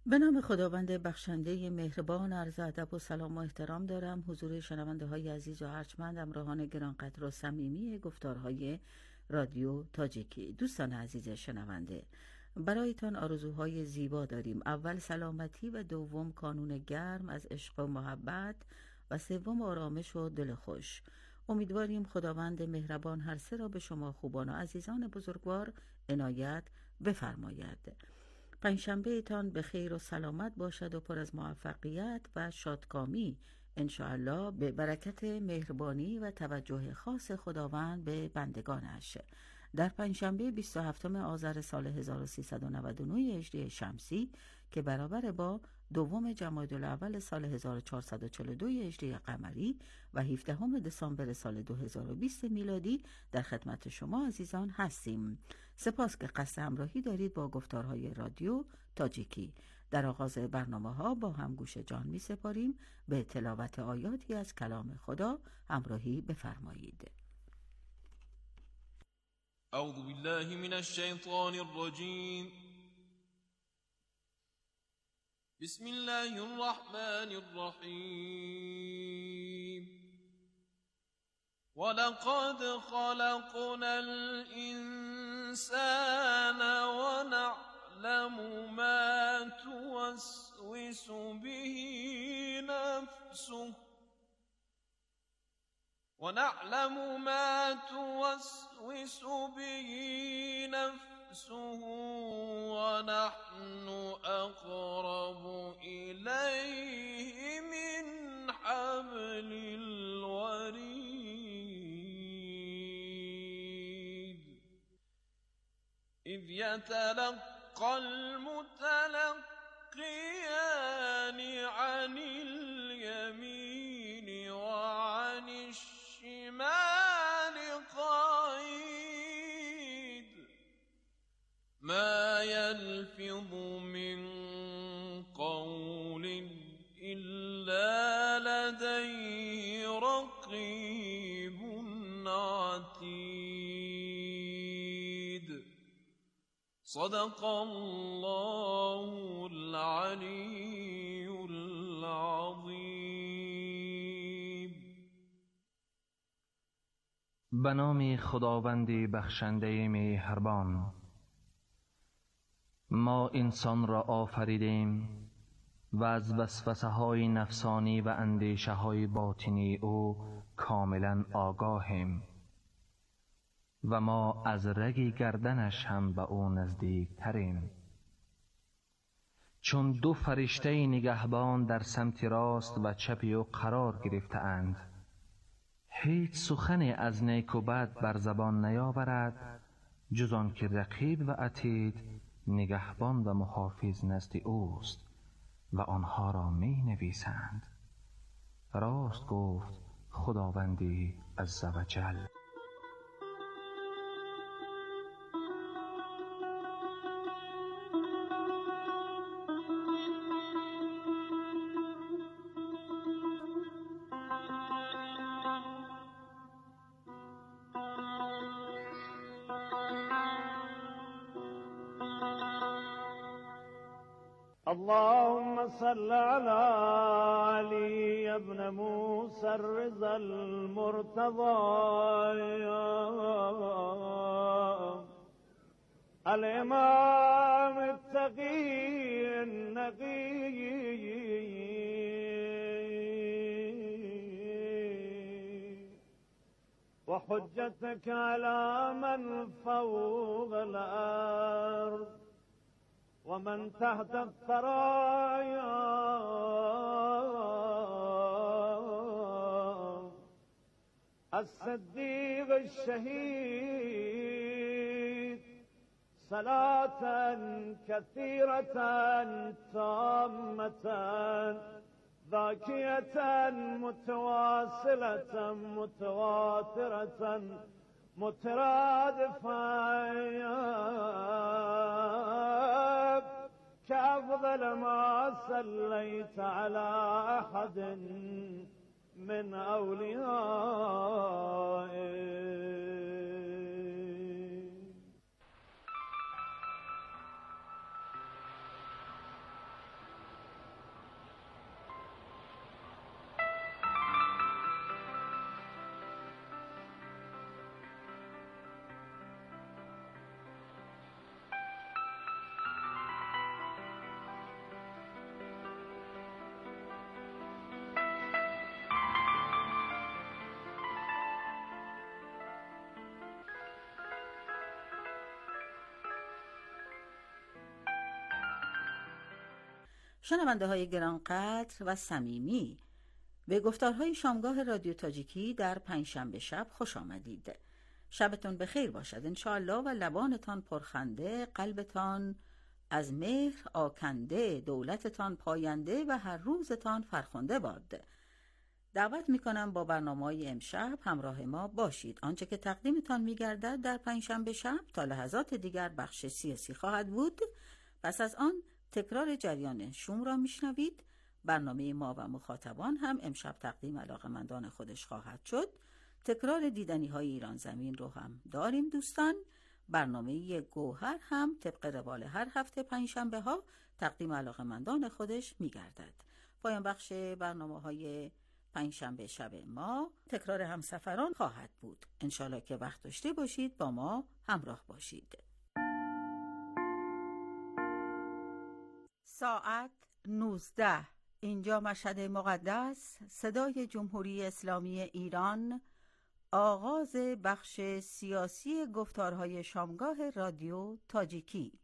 به نام خداوند بخشنده مهربان، عرض ادب و سلام و احترام دارم حضور شنونده های عزیز و ارجمند، همراهان گرانقدر و صمیمی گفتارهای رادیو تاجیکی. دوستان عزیز شنونده، برایتان آرزوهای زیبا داریم. اول سلامتی و دوم کانون گرم از عشق و محبت و سوم آرامش و دل خوش. امیدواریم خداوند مهربان هر سه را به شما خوبان و عزیزان بزرگوار عنایت بفرماید. پنجشنبه تان به خیر و سلامت باشد و پر از موفقیت و شادکامی انشاءالله، به برکت مهربانی و توجه خاص خداوند به بندگانش. در پنجشنبه 27 آذر سال 1399 هجری شمسی که برابر با دوم جمادی الاول سال 1442 هجری قمری و 17 دسامبر سال 2020 میلادی در خدمت شما عزیزان هستیم. سپاس که قصد همراهی دارید با گفتارهای رادیو تاجیکی. در آغاز برنامه‌ها با هم گوش جان می سپاریم به تلاوت آیاتی از کلام خدا. همراهی بفرمایید. اعوذ بالله من الشیطان الرجیم. بسم الله الرحمن الرحیم. ولقد خلقنا الإنسان ونعلم ما توسوس به نفسه ونحن أقرب إليه من حبل الوريد إذ يتلقى المتلقيان عن اليمين وعن الشمال قعيد ما يلفظ من قول إلا لديه رقيب عتيد. صدق الله العلي العظيم. به نام خداوند بخشنده مهربان. ما انسان را آفریدیم و از وسوسه های نفسانی و اندیشه های باطنی او کاملا آگاهیم و ما از رگ گردنش هم به او نزدیک تریم. چون دو فرشته نگهبان در سمت راست و چپ او قرار گرفته اند، هیچ سخنی از نیک و بد بر زبان نیاورد جز آن که رقیب و عتید نگهبان و محافظ نزد اوست و آنها را می نویسند. راست گفت خداوندی عزوجل. اللهم صل على علي بن موسى الرضا المرتضى الإمام التقي النقي وحجتك على من فوق الأرض ومن تحت الثرايا الصديق الشهيد صلاة كثيرة تامة ذاكية متواصلة متواترة مترادفة كأفضل ما صليت على أحد من أوليائك. شنونده های گرانقدر و صمیمی، به گفتارهای شامگاه رادیو تاجیکی در پنجشنبه شب خوش آمدید. شبتون بخیر باشد انشاءالله و لبانتان پرخنده، قلبتان از مهر آکنده، دولتتان پاینده و هر روزتان فرخنده باد. دعوت میکنم با برنامه‌های امشب همراه ما باشید. آنچه که تقدیمتان میگردد در پنجشنبه شب تا لحظات دیگر بخش سیاسی خواهد بود. پس از آن تکرار جریان شوم را میشنوید. برنامه ما و مخاطبان هم امشب تقدیم علاقه‌مندان خودش خواهد شد. تکرار دیدنی های ایران زمین رو هم داریم دوستان. برنامه گوهر هم طبق روال هر هفته پنجشنبه ها تقدیم علاقه‌مندان خودش میگردد. پایان بخش برنامه های پنجشنبه شب ما تکرار همسفران خواهد بود. انشالله که وقت داشته باشید با ما همراه باشید. ساعت 19 اینجا مشهد مقدس، صدای جمهوری اسلامی ایران، آغاز بخش سیاسی گفتارهای شامگاه رادیو تاجیکی.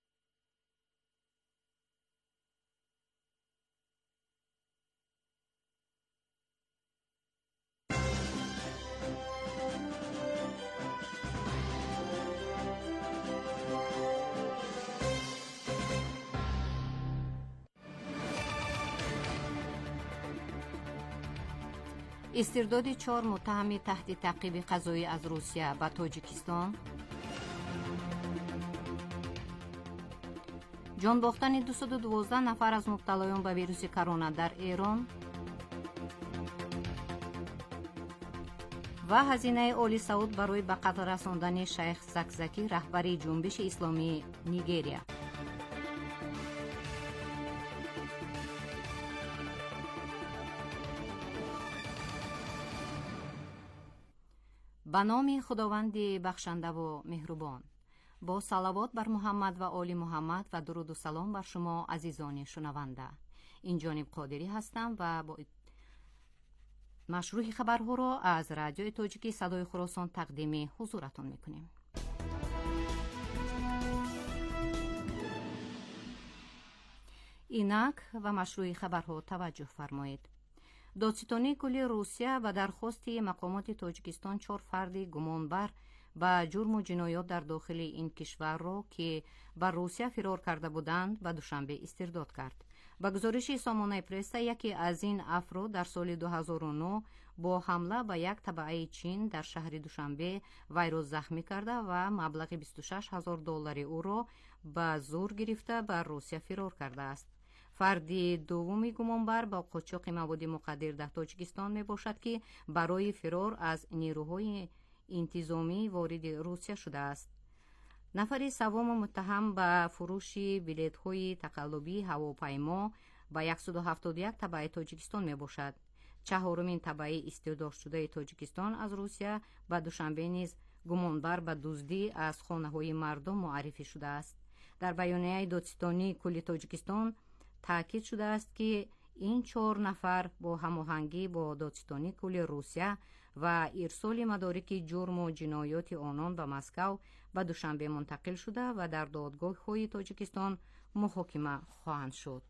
استرداد 4 متهم تحت تعقیب قضایی از روسیه و تاجیکستان، جان باختن 212 نفر از مبتلایان به ویروس کرونا در ایران و هزینه آل سعود برای به قتل رساندن شیخ زکزاکی رهبر جنبش اسلامی نیگریا. به نام خداوند بخشنده و مهربان. با صلوات بر محمد و آل محمد و درود و سلام بر شما عزیزان شنونده. این جانب قادری هستم و با مشروع خبرها را از رادیو تاجیکی صدای خراسان تقدیم حضورتان میکنیم. اینک و مشروع خبرها توجه فرمایید. دادستانی کلی روسیه و درخواست مقامات تاجیکستان 4 فرد گمانبر به جرم و جنایات در داخل این کشور را که به روسیه فرار کرده بودند به دوشنبه استرداد کرد. به گزارش سامانه پرس، یکی از این افراد در سال 2009 با حمله به یک تبعه چین در شهر دوشنبه وی را زخمی کرده و مبلغ $26,000 او را به زور گرفته به روسیه فرار کرده است. فرد دومی گمانبر با قاچاق مواد مخدر در تاجیکستان می باشد که برای فرار از نیروهای انتظامی وارد روسیه شده است. نفر سوم متهم به فروش بلیط‌های تقلبی هواپیما به 171 تبعه تاجیکستان می باشد. چهارمین تبعه استرداد شده تاجیکستان از روسیه به دوشنبه نیز گمانبر به دزدی از خانه‌های مردم معرفی شده است. در بیانیه دادستانی کل تاجیکستان تاکید شده است که این 4 نفر با هماهنگی با دادستانی کل روسیه و ارسال مدارک جرم و جنایات آنان به مسکو به دوشنبه منتقل شده و در دادگاه‌های تاجیکستان محاکمه خواهند شد.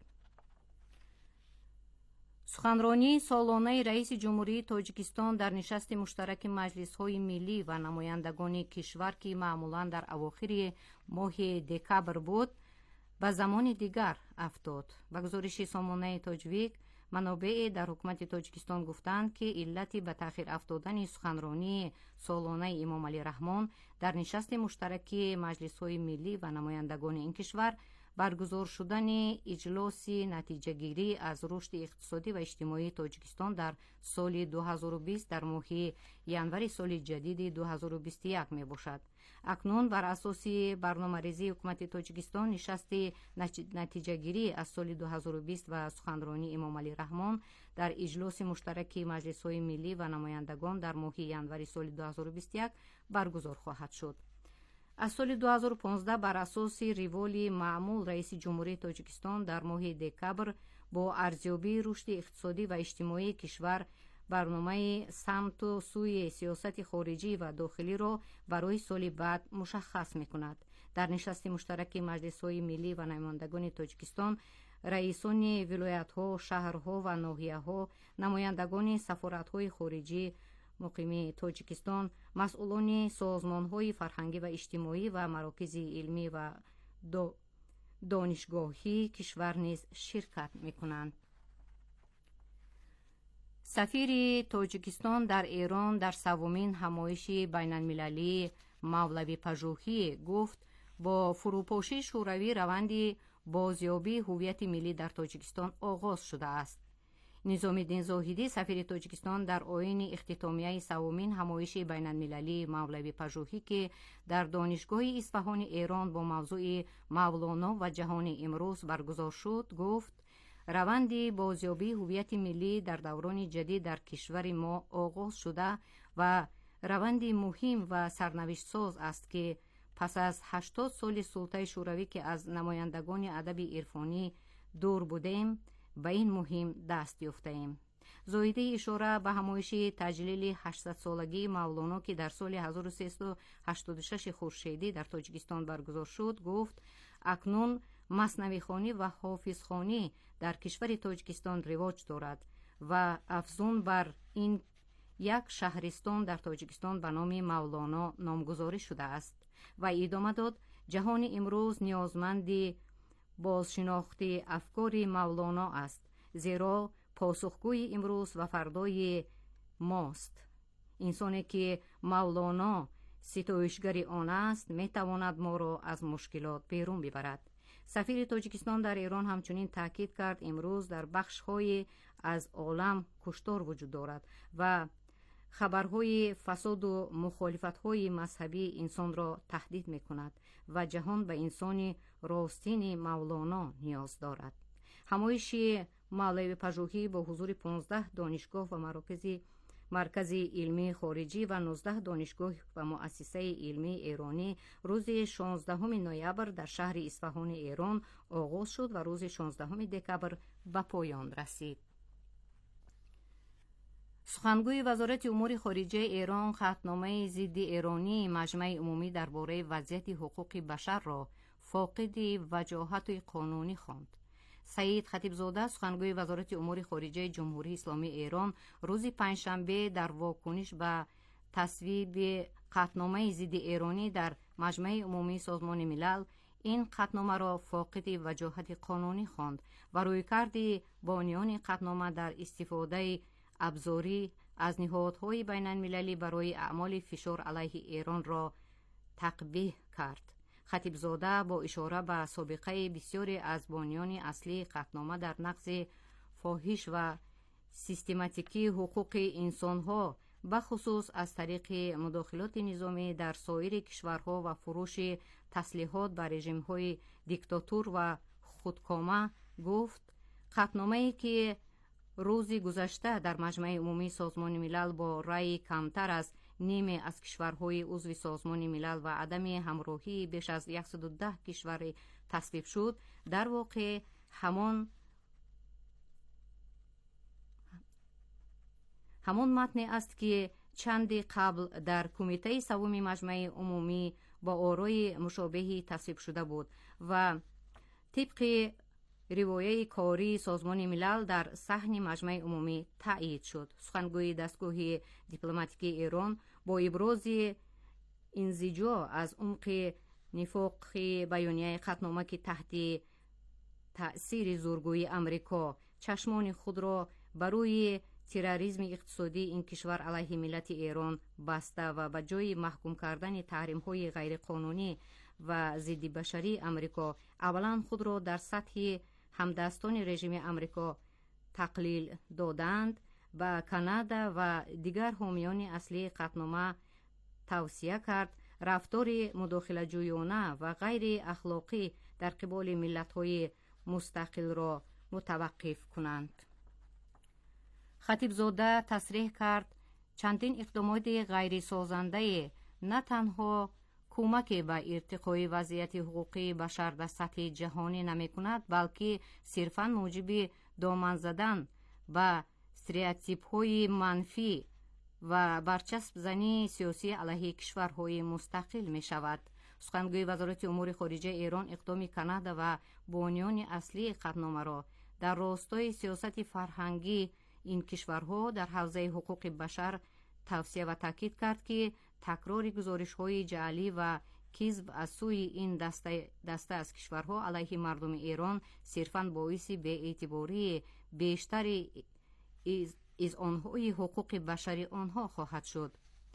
سخنرانی سالانه رئیس جمهوری تاجیکستان در نشست مشترک مجلس‌های ملی و نمایندگان کشور که معمولاً در اواخر ماه دکبر بود به زمان دیگر افتاد. به گزارش سامانه تاجویک، منابع در حکومت تاجیکستان گفتند که علت به تأخیر افتادن سخنرانی سالانه امام علی رحمان در نشست مشترک مجلس‌های ملی و نمایندگان این کشور برگزار شدن اجلاس نتیجه گیری از رشد اقتصادی و اجتماعی تاجیکستان در سال 2020 در ماه ینوری سال جدید 2021 می باشد. اکنون بر اساس برنامه‌ریزی حکومت تاجیکستان نشست نتیجه گیری از سال 2020 و سخنرانی امام علی رحمان در اجلاس مشترک مجلس‌های ملی و نمایندگان در ماه ینوری سال 2021 برگزار خواهد شد. از سال 2015 بر اساس روال معمول رئیس جمهوری تاجیکستان در ماه دکبر با ارزیابی رشد اقتصادی و اجتماعی کشور برنامه سمت و سوی سیاست خارجی و داخلی را برای سال بعد مشخص می‌کند. در نشست مشترک مجلس‌های ملی و نمایندگان تاجیکستان раисони вилоятҳо, шаҳрҳо ва ноҳияҳо, намояндагони сафоратҳои хориҷӣ муқими Тоҷикистон, масъулони созмонҳои фарҳангӣ ва иҷтимоӣ ва марокизи илмӣ ва донишгоҳии кишвар низ ширкат мекунанд. сафири Тоҷикистон дар Эрон дар саввумин ҳамоиши байналмилалии мавлавипажӯҳӣ гуфт, бо фурӯпошии шӯравӣ раванди бозёбии ҳуввияти миллӣ дар Тоҷикистон оғоз шудааст. низомиддин зоҳидӣ, сафири Тоҷикистон дар оини ихтитомияи саввумин ҳамоиши байналмилалии мавлавипажӯҳӣ, ки дар донишгоҳи Исфаҳони Эрон бо мавзӯи Мавлоно ва ҷаҳони имрӯз баргузор шуд, гуфт: раванди бозёбии ҳуввияти миллӣ дар даврони ҷадид дар кишвари мо оғоз шуда ва раванди муҳим ва сарнавиштсоз аст, ки пас аз 80 соли султаи шӯравӣ, ки аз намояндагони адаби ирфонӣ дур будем, ба ин муҳим даст ёфтаем. зоҳидӣ ишора ба ҳамоиши таҷлили 800-солагии Мавлоно, ки дар соли 1386 хуршедӣ дар Тоҷикистон баргузор шуд, гуфт: акнун маснавихонӣ ва ҳофизхонӣ дар кишвари Тоҷикистон ривоҷ дорад ва афзун бар ин як шаҳристон дар Тоҷикистон ба номи Мавлоно номгузорӣ шудааст. ва идома дод: ҷаҳони имрӯз ниёзманди бозшинохти афкори Мавлоно аст, зеро посухгӯи имрӯз ва фардои мост. инсоне ки Мавлоно ситоишгари он аст, метавонад моро аз мушкилот берун бибарад. сафири Тоҷикистон дар Эрон ҳамчунин таъкид кард, имрӯз дар бахшҳои аз олам куштор вуҷуд дорад ва хабарҳои фасоду мухолифатҳои мазҳабӣ инсонро таҳдид мекунад ва ҷаҳон ба инсони ростини Мавлоно ниёз дорад. ҳамоиши мавлавипажӯҳӣ бо ҳузури 15 донишгоҳ ва маркази илмии хориҷӣ ва 19 донишгоҳ ва муассисаи илмии эронӣ рӯзи 16 ноябр дар шаҳри Исфаҳони Эрон оғоз шуд ва рӯзи 16 декабр ба поён расид. сухангӯи вазорати умури хориҷаи Эрон қатномаи зидди эронии Маҷмаи умумӣ дар бораи вазъияти ҳуқуқи башарро фоқиди ваҷоҳати қонунӣ хонд. саид хатибзода, сухангӯи вазорати умури хориҷаи ҷумҳурии исломии Эрон, рӯзи панҷшанбе дар вокуниш ба тасвиби қатномаи зидди эронӣ дар Маҷмаи умумии Созмони Милал ин қатномаро фоқиди ваҷоҳати қонунӣ хонд ва рӯйкарди бониони қатнома дар истифодаи абзорӣ аз ниҳодҳои байналмилалӣ барои аъмоли фишор алайҳи Эронро тақбиҳ кард. хатибзода бо ишора ба собиқаи бисёре аз бониони аслии қатнома дар нақзи фоҳиш ва систематикии ҳуқуқи инсонҳо, бахусус аз тариқи мудохилоти низомӣ дар соири кишварҳо ва фурӯши таслиҳот ба режимҳои диктатур ва худкома, гуфт: қатномае ки рӯзи гузашта дар Маҷмаи умумии Созмони Милал бо раъи камтар аз ниме аз кишварҳои узви Созмони Милал ва адами ҳамроҳии беш аз 110 кишваре тасвиб шуд, дар воқеъ ҳамон матне аст, ки чанди қабл дар кумитаи саввуми Маҷмаи умумӣ ба орои мушобиҳи тасвиб шуда буд ва тибқи ривояи кории Созмони Милал дар саҳни Маҷмаи умумӣ таъйид шуд. сухангӯи дастгоҳи дипломатикии Эрон бо ибрози инзиҷо аз умқи нифоқи баёнияи қатнома, ки таҳти таъсири зӯргӯии Амрико чашмони худро ба рӯи терроризми иқтисодии ин кишвар алайҳи миллати Эрон баста ва ба ҷои маҳкум кардани таҳримҳои ғайриқонунӣ ва зидди башарии Амрико, аввалан худро дар сатҳи ҳамдастони режими Амрико тақлил доданд, ба Канада ва дигар ҳомиёни аслии қатнома тавсия кард рафтори мудохилаҷӯёна ва ғайри ахлоқӣ дар қиболи миллатҳои мустақилро мутаваққиф кунанд. хатибзода тасриҳ кард чандин иқдомоти ғайрисозандае на танҳо кӯмаке ба иртиқои вазъияти ҳуқуқии башар дар сатҳи ҷаҳонӣ намекунад, балки сирфан муҷиби доман задан ба стереотипҳои манфӣ ва барчаспзании сиёсӣ алайҳи кишварҳои мустақил мешавад. сухангӯи вазорати умури хориҷаи Эрон иқдоми Канада ва бониёни аслии қатномаро дар ростои сиёсати фарҳангӣ ин кишварҳо дар ҳавзаи ҳуқуқи башар тавсия ва таъкид кард, ки такрори гузоришҳои ҷаълӣ ва кизб аз сӯи ин даста аз кишварҳо алайҳи мардуми Эрон сирфан боиси беэътибории бештари изъонҳои ҳуқуқи башари онҳо хоҳад шуд.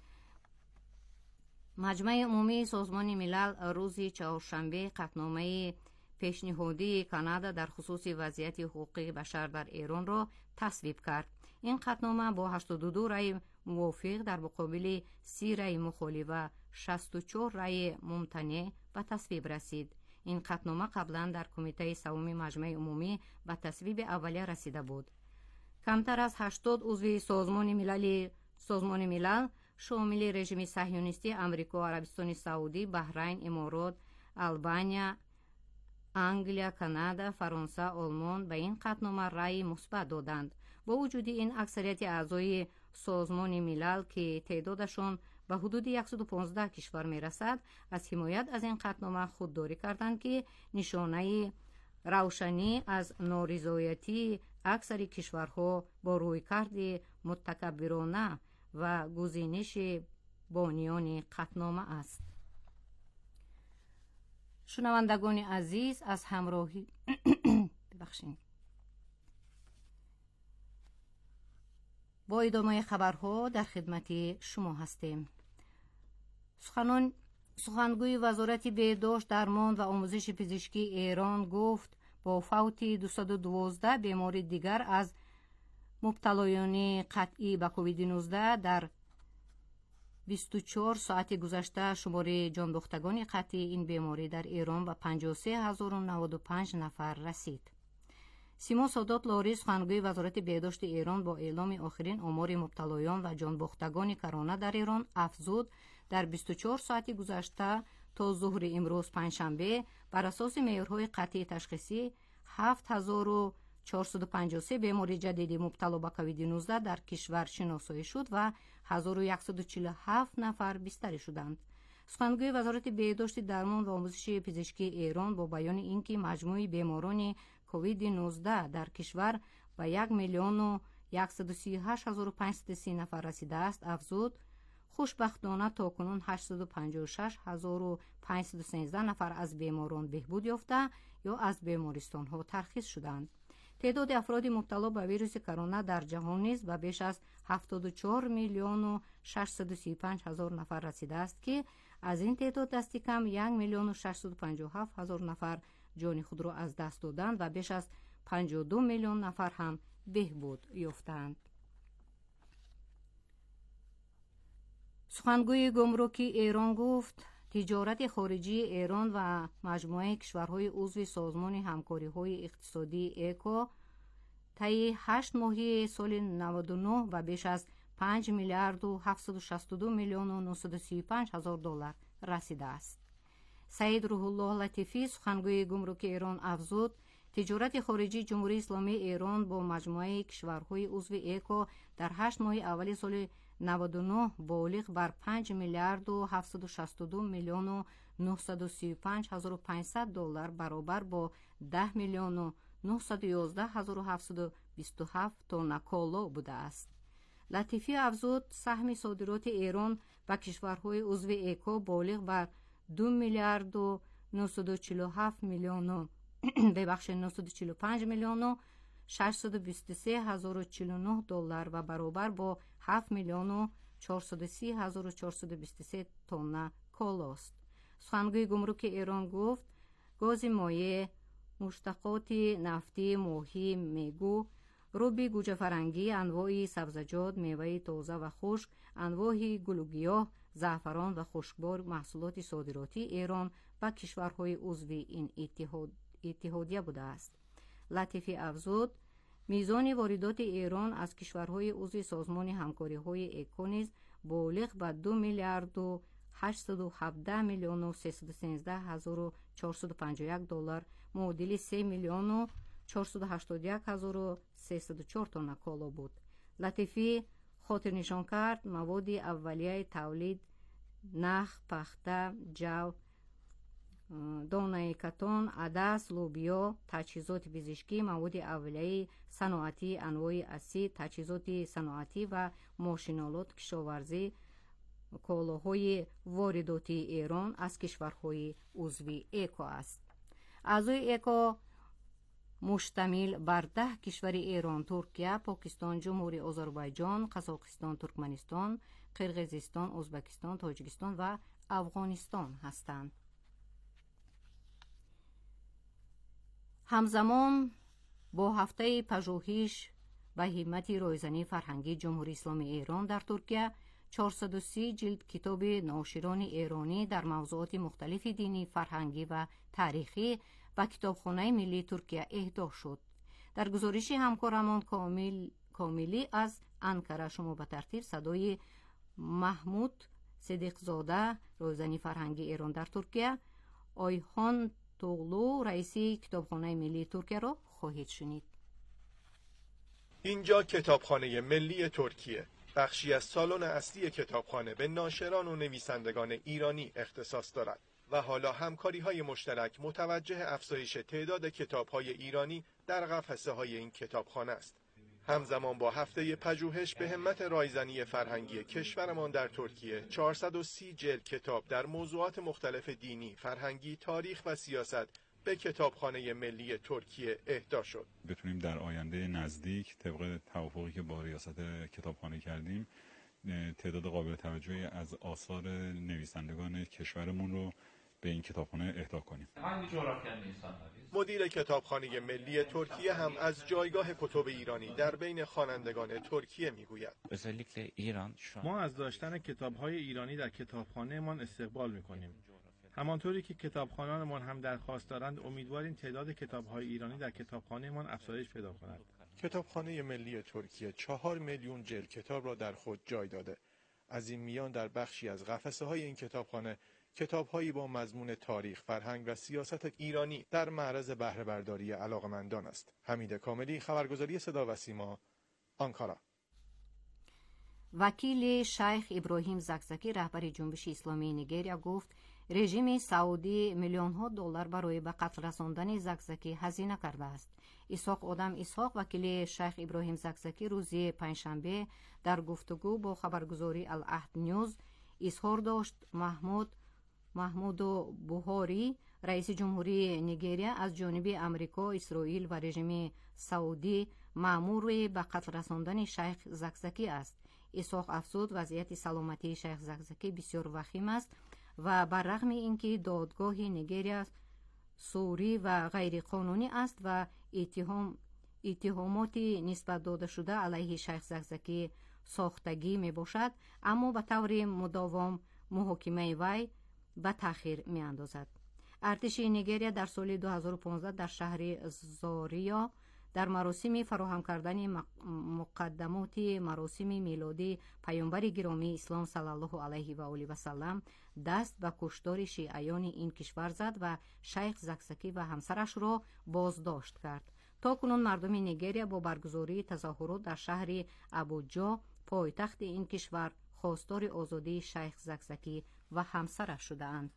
маҷмаи умумии Созмони милал рӯзи чаҳоршанбе қатномаи пешниҳодии Канада дар хусуси вазъияти ҳуқуқи башар дар Эронро тасвиб кард. ин қатнома бо 82 раи мувофиқ дар муқобили 30 раи мухолиф ва 64 раи мумтаниъ ба тасвиб расид. ин қатнома қаблан дар кумитаи савуми маҷмаи умумӣ ба тасвиби аввалия расида буд. камтар аз 80 узви Созмони милал шомили режими саҳюнистӣ Амрико, Арабистони Саудӣ, Баҳрайн, Иморот, Албания, Англия, Канада, Фаронса, Олмон ба ин қатнома раи мусбат доданд. бо вуҷуди ин аксарияти аъзои Созмони милал, ки теъдодашон ба ҳудуди 115 кишвар мерасад, аз ҳимоят аз ин қатнома худдорӣ карданд, ки нишонаи равшанӣ аз норизоятии аксари кишварҳо бо рӯйкарди мутакаббирона ва гузиниши бониёни қатнома аст. шунавандагони азиз, аз ҳамроҳӣ бо идомаи хабарҳо дар хидмати шумо ҳастем. сухангӯи вазорати беҳдошт, дармон ва омӯзиши пизишкии Эрон гуфт бо фавти 212 бемори дигар аз мубталоёни қатъӣ ба COVID-19 дар 24 соати гузашта шумори ҷонбохтагони қатъии ин беморӣ дар Эрон ба 53095 нафар расид. Симо Содот Лори, сухангӯи вазорати беҳдошти Эрон, бо эъломи охирин омори мубталоён ва ҷонбохтагони корона дар Эрон афзуд, дар 24 соати гузашта то зуҳри имрӯз панҷшанбе бар асоси меъёрҳои қатъии ташхисӣ 7453 бемори ҷадиди мубтало ба COVID-19 дар кишвар шиносоӣ шуд ва 1147 нафар бистарӣ шуданд. сухангӯи вазорати беҳдошти дармон ва омӯзиши пизишкии Эрон бо баёни ин ки маҷмӯи беморони COVID-19 дар кишвар ба 1,138,530 нафар расидааст, афзуд, хушбахтона токунун 856,513 нафар аз беморон беҳбуд ёфта ё аз бемористонҳо тархис шуданд. теъдоди афроди мубтало ба вируси корона дар ҷаҳон низ ба беш аз 74,635,000 нафар расидааст, ки аз ин теъдод дасти кам 1,657,000 нафар ҷони худро аз даст доданд ва беш аз 52 миллион нафар ҳам беҳбуд ёфтанд. сухангӯи гумрукии Эрон гуфт, тиҷорати хориҷии Эрон ва маҷмӯаи кишварҳои узви Созмони ҳамкориҳои иқтисодии ЭКО таи 8 моҳи соли 99 ба беш аз 5 миллиарду 762 миллиону 935 ҳазор доллар расидааст. Саид Рӯҳуллоҳ Латифӣ, сухангӯи гумрукии Эрон афзуд, тиҷорати хориҷии Ҷумҳурии Исломии Эрон бо маҷмӯаи кишварҳои узви ЭКО дар 8 моҳи аввали соли 99 болиғ бар 5 миллиарду 762 миллиону 935 ҳазору 500 доллар баробар бо 10 миллиону 911 ҳазору 727 тонна коло будааст. Латифӣ афзуд, саҳми содироти Эрон ба кишварҳои узви ЭКО болиғ бар 2 миллиарду 947 миллиону 945 миллиону 623 ҳазору 49 доллар ва баробар бо 7 миллиону 430 ҳазору 423 тонна колост. сухангӯи гумруки Эрон гуфт, гази моеъ, муштақоти нафтӣ, моҳӣ, мегӯ, руби гӯҷафарангӣ, анвои сабзаҷот, меваи тоза ва хушк, анвои гулугиёҳ, заъфарон ва хушкбор маҳсулоти содиротии Эрон ба кишварҳои узви ин иттиҳодия будааст. Латифӣ афзуд, мизони воридоти Эрон аз кишварҳои узви Созмони ҳамкориҳои ЭКО низ болиғ ба 2 миллиарду 817 миллиону 313 ҳазору 451 доллар, муодили 3 миллиону 481 ҳазору 304 тонна коло буд. Латифӣ хотирнишон кард, маводи аввалияи тавлид, нах, пахта, ҷав, دانه کتان، عدس، لوبیا، تجهیزات پزشکی، مواد اولیه صنعتی، انواع اسید، تجهیزات صنعتی و ماشینالات کشاورزی، کالاهای وارداتی ایران از کشورهای عضو ایکو است. اعضای ایکو مشتمل بر 10 کشور ایران، ترکیه، پاکستان، جمهوری آذربایجان، قزاقستان، ترکمنستان، قرقیزستان، ازبکستان، تاجیکستان و افغانستان هستند. همزمان با هفته پژوهش و همت رایزنی فرهنگی جمهوری اسلامی ایران در ترکیه 430 جلد کتاب ناشران ایرانی در موضوعات مختلف دینی، فرهنگی و تاریخی و کتابخانه ملی ترکیه اهدا شد. در گزارش همکارمان کاملی از انکره شما به ترتیب صدای محمود صدیق زاده رایزنی فرهنگی ایران در ترکیه، آیهان توغلو رئیس کتابخانه ملی ترکیه را خواهید شنید. اینجا کتابخانه ملی ترکیه، بخشی از سالن اصلی کتابخانه به ناشران و نویسندگان ایرانی اختصاص دارد و حالا همکاری‌های مشترک متوجه افزایش تعداد کتاب‌های ایرانی در قفسه‌های این کتابخانه است. همزمان با هفته پژوهش به همت رایزنی فرهنگی کشورمان در ترکیه 430 جلد کتاب در موضوعات مختلف دینی، فرهنگی، تاریخ و سیاست به کتابخانه ملی ترکیه اهدا شد. بتونیم در آینده نزدیک طبق توافقی که با ریاست کتابخانه کردیم تعداد قابل توجهی از آثار نویسندگان کشورمون رو به این کتابخانه اهدا کنیم. مدیر کتابخانه ملی ترکیه هم از جایگاه کتب ایرانی در بین خوانندگان ترکیه میگوید. ما از داشتن کتاب‌های ایرانی در کتابخانه‌مان استقبال می‌کنیم. همانطوری که کتابخوانانمان هم درخواست دارند، امیدواریم تعداد کتاب‌های ایرانی در کتابخانه‌مان افزایش پیدا کند. کتابخانه ملی ترکیه 4 میلیون جلد کتاب را در خود جای داده. از این میان در بخشی از قفسه‌های این کتابخانه کتاب‌هایی با مضمون تاریخ، فرهنگ و سیاست ایرانی در معرض بهره برداری علاقه‌مندان است. حمید کاملی، خبرگزاری صدا و سیما، آنکارا. وکیل شیخ ابراهیم زکزکی رهبر جنبش اسلامی نیجریه گفت رژیم سعودی میلیون‌ها دلار برای به قتل رساندن زکزکی هزینه کرده است. اسحاق آدم اسحاق وکیل شیخ ابراهیم زکزکی روز پنجشنبه در گفتگو با خبرگزاری العهد نیوز اظهار داشت محمود بوهاری رئیس جمهوری نیجریه از جانب امریکا، اسرائیل و رژیم سعودی مأمور به قتل رساندن شیخ زکزکی است. اسحاق افزود وضعیت سلامتی شیخ زکزکی بسیار وخیم است و بر رغم اینکه دادگاه نیجریه سوری و غیر قانونی است و اتهامات نسبت داده شده علیه شیخ زکزکی ساختگی می باشد، اما به طور مداوم محاکمه وی به تأخیر می اندازد. ارتش نیجریه در سال 2015 در شهر زاریا در مراسم فراهم کردن مقدمات مراسم میلادی پیامبر گرامی اسلام صلی الله علیه و آله و سلم دست به کشتار شیعیان این کشور زد و شیخ زکزکی و همسرش را بازداشت کرد. تا کنون مردم نیجریه با برگزاری تظاهرات در شهر ابوجا پایتخت این کشور خواستار آزادی شیخ زکزکی و همسرش شده‌اند.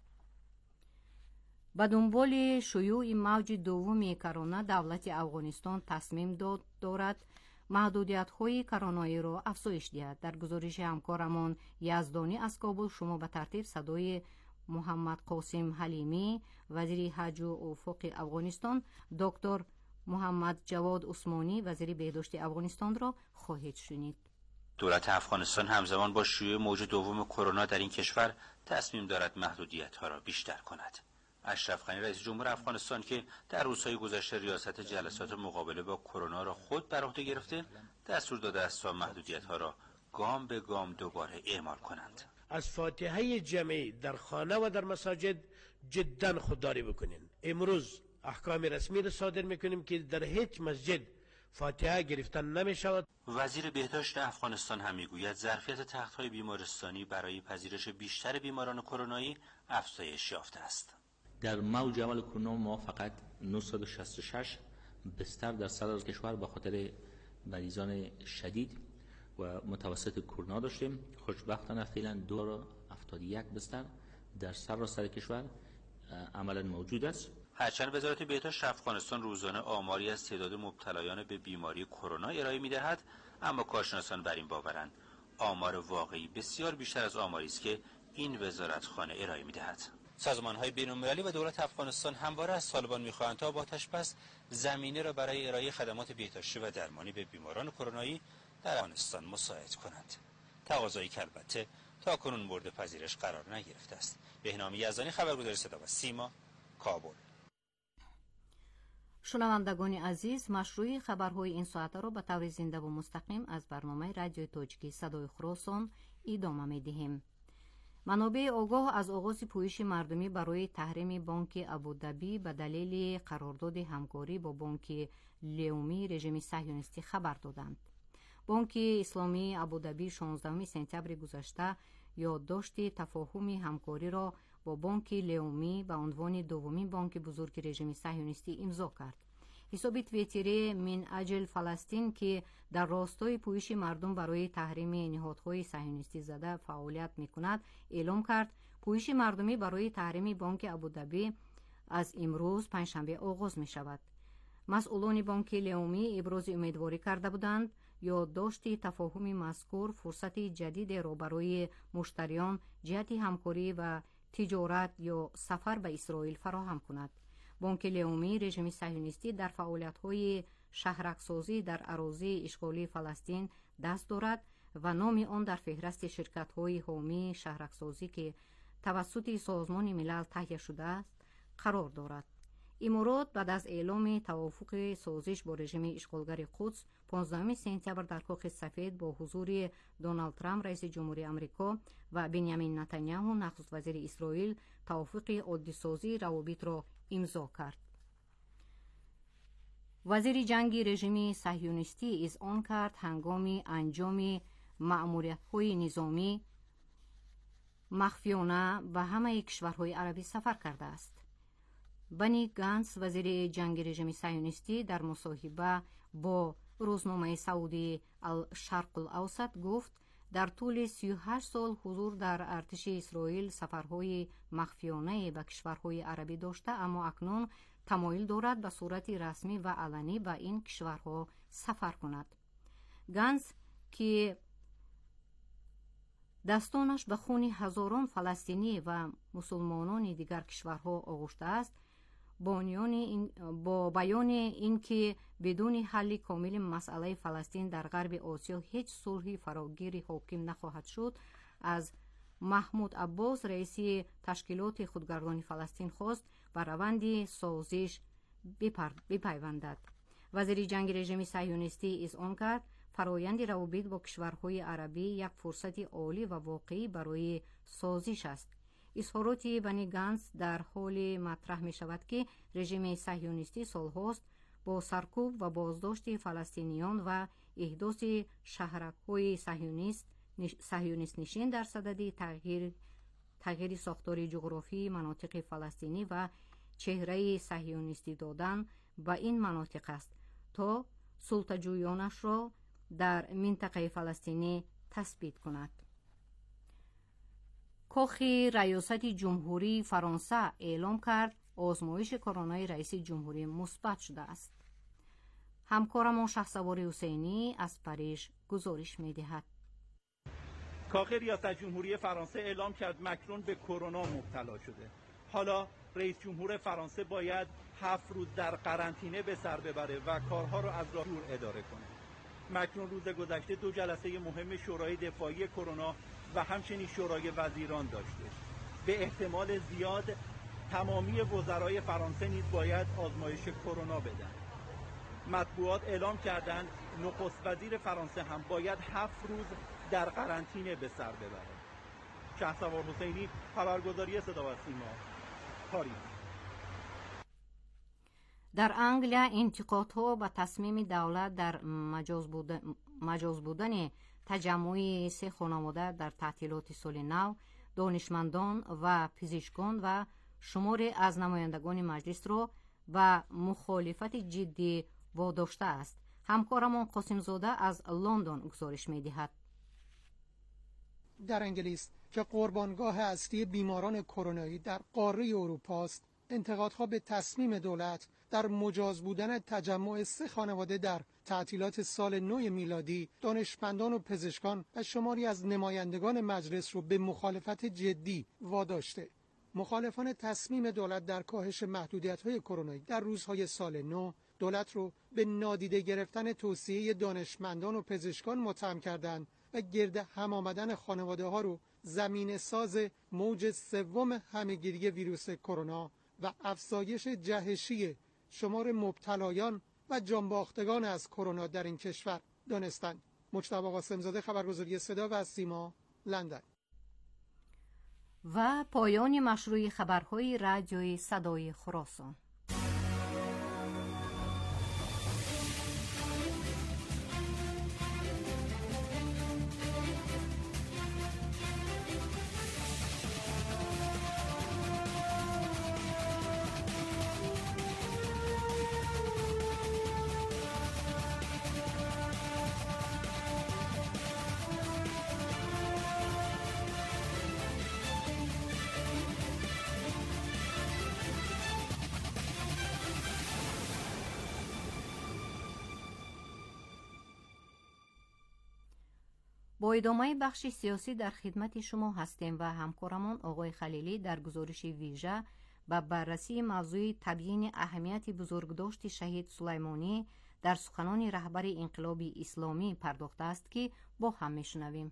به دنبال شیوع موج دوم کرونا دولت افغانستان تصمیم دارد محدودیت‌های کرونایی را افزایش دهد. در گزارش همکارمان یزدانی از کابل شما به ترتیب صدای محمد قاسم حلیمی وزیر حج و افق افغانستان، دکتر محمد جواد عثمانی وزیر بهداشت افغانستان را خواهید شنید. دولت افغانستان همزمان با شیوع موج دوم کرونا در این کشور تصمیم دارد محدودیت‌ها را بیشتر کند. اشرف غنی رئیس جمهور افغانستان که در روزهای گذشته ریاست جلسات مقابله با کرونا را خود بر عهده گرفته، دستور داده است تا محدودیت‌ها را گام به گام دوباره اعمال کنند. از فاتحه جمعی در خانه و در مساجد جدا خودداری بکنین. امروز احکام رسمی را صادر میکنیم که در هیچ مسجد فاتحه گرفتن نمی شود. وزیر بهداشت افغانستان هم میگوید ظرفیت تخت‌های بیمارستانی برای پذیرش بیشتر بیماران کرونایی افزایش یافته است. در موج اول کرونا ما فقط 966 بستر در سراسر کشور به خاطر مریضان شدید و متوسط کرونا داشتیم. خوشبختانه فعلا 271 بستر در سراسر کشور عملا موجود است. هرچند وزارت بهداشت افغانستان روزانه آماری از تعداد مبتلایان به بیماری کرونا ارائه می‌دهد، اما کارشناسان بر این باورند آمار واقعی بسیار بیشتر از آماری است که این وزارتخانه ارائه می‌دهد. سازمان‌های بین‌المللی و دولت افغانستان همواره از طالبان می‌خواهند تا با آتش‌بس زمینه را برای ارائه خدمات بهداشتی و درمانی به بیماران کرونایی در افغانستان مساعد کنند. تقاضایی که البته تاکنون مورد پذیرش قرار نگرفته است. بهنام یزدانی، خبرگزاری صدا و سیما، کابل. شنوندگان عزیز، مشروع خبرهای این ساعت را به طور زنده و مستقیم از برنامه رادیو تاجیکی صدای خراسان ادامه می‌دهیم. منابع آگاه از آغاز پویش مردمی برای تحریم بانک ابودبی به دلیل قرارداد همکاری با بانک لیومی رژیم صهیونیستی خبر دادند. بانک اسلامی ابودبی 16 سپتامبر گذشته یادداشت تفاهم همکاری را با بانک لیومی به عنوان دومین بانک بزرگ رژیم صهیونیستی امضا کرد. حساب توییتری من اجل فلسطین که در راستای پویش مردم برای تحریم نهادهای صهیونیستی زده فعالیت می‌کند، اعلام کرد پویش مردمی برای تحریم بانک ابودبی از امروز پنجشنبه آغاز می‌شود. مسئولان بانک لیومی ابراز امیدواری کرده بودند یادداشت تفاهم مذکور فرصت جدید را برای مشتریان جهت همکاری و تجارت یا سفر به اسرائیل فراهم کند. بانک لیومی رژیم صهیونیستی در فعالیت‌های شهرک‌سازی در اراضی اشغالی فلسطین دست دارد و نام آن در فهرست شرکت‌های حامی شهرک‌سازی که توسط سازمان ملل تهیه شده است قرار دارد. امارات بعد از اعلام توافق سازش با رژیم اشغالگر قدس 15 سپتامبر در کاخ سفید با حضور دونالد ترامپ رئیس جمهوری آمریکا و بنیامین نتانیاهو نخست وزیر اسرائیل توافق عادی سازی روابط را امضا کرد. وزیر جنگ رژیم صهیونیستی اذعان کرد هنگام انجام مأموریت‌های نظامی مخفیانه به همه کشورهای عربی سفر کرده است. بنی گانس وزیر جنگ رژیم صهیونیستی در مصاحبه با روزنامه سعودی الشرق الاوسط گفت در طول 38 سال حضور در ارتش اسرائیل سفرهای مخفیانه به کشورهای عربی داشته، اما اکنون تمایل دارد به صورت رسمی و علنی به این کشورها سفر کند. گانس که دستانش به خون هزاران فلسطینی و مسلمانان دیگر کشورها آغشته است، با بیان اینکه بدون حل کامل مسئله فلسطین در غرب آسیا هیچ صلح فراگیر حاکم نخواهد شد، از محمود عباس رئیس تشکیلات خودگردان فلسطین خواست به روند سازش بپیوندد. وزیر جنگ رژیم صهیونیستی اذعان کرد فرایند روابط با کشورهای عربی یک فرصت عالی و واقعی برای سازش است. اظهارات بنی گانس در حال مطرح می شود که رژیم صهیونیستی سالهاست با سرکوب و بازداشت فلسطینیان و احداث شهرک‌های صهیونیست نشین در صدد تغییر ساختار جغرافی مناطق فلسطینی و چهره صهیونیستی دادن به این مناطق است تا سلطه‌جویانش را در منطقه فلسطینی تثبیت کند. کاخ ریاست جمهوری فرانسه اعلام کرد آزمایش کرونای رئیس جمهوری مثبت شده است. همکارم شهسوار حسینی از پاریژ گزارش می‌دهد. کاخ ریاست جمهوری فرانسه اعلام کرد مکرون به کرونا مبتلا شده. حالا رئیس جمهور فرانسه باید 7 روز در قرنطینه به سر ببره و کارها را از راه دور اداره کنه. مکرون روز گذشته 2 جلسه مهم شورای دفاعی کرونا و همچنین شورای وزیران داشته. به احتمال زیاد تمامی وزرای فرانسه نیز باید آزمایش کرونا بدن. مطبوعات اعلام کردند نخست وزیر فرانسه هم باید 7 روز در قرنطینه به سر ببره. شهسوار حسینی، خبرگزاری صدا و سیما، پاریس. در انگلیا انتقادها به تصمیم دولت در مجاز بودن تجمع 3 خانواده در تعطیلات سال نو، دانشمندان و پزشکان و شماری از نمایندگان مجلس را به مخالفت جدی واداشته است. همکارمان قاسم زاده از لندن گزارش می‌دهد. در انگلیس که قربانگاه اصلی بیماران کرونایی در قاره اروپا است، انتقادها به تصمیم دولت در مجاز بودن تجمع 3 خانواده در تعطیلات سال نو میلادی، دانشمندان و پزشکان و شماری از نمایندگان مجلس رو به مخالفت جدی واداشته. مخالفان تصمیم دولت در کاهش محدودیت‌های کرونایی در روزهای سال نو، دولت رو به نادیده گرفتن توصیه دانشمندان و پزشکان متهم کردند و گرد هم آمدن خانواده‌ها رو زمینه ساز موج 3 همه‌گیری ویروس کرونا و افزایش جهشی شمار مبتلایان و جانباختگان از کرونا در این کشور دانستند. مجتبی قاسمزاده، خبرگزاری صدا و سیما، لندن. و پایان مشروع خبرهای رادیوی صدای خراسان. با ادامه بخش سیاسی در خدمت شما هستیم و همکارمان آقای خلیلی در گزارش ویژه به بررسی موضوع تبیین اهمیت بزرگداشت شهید سلیمانی در سخنان رهبر انقلاب اسلامی پرداخته است که با هم میشنویم.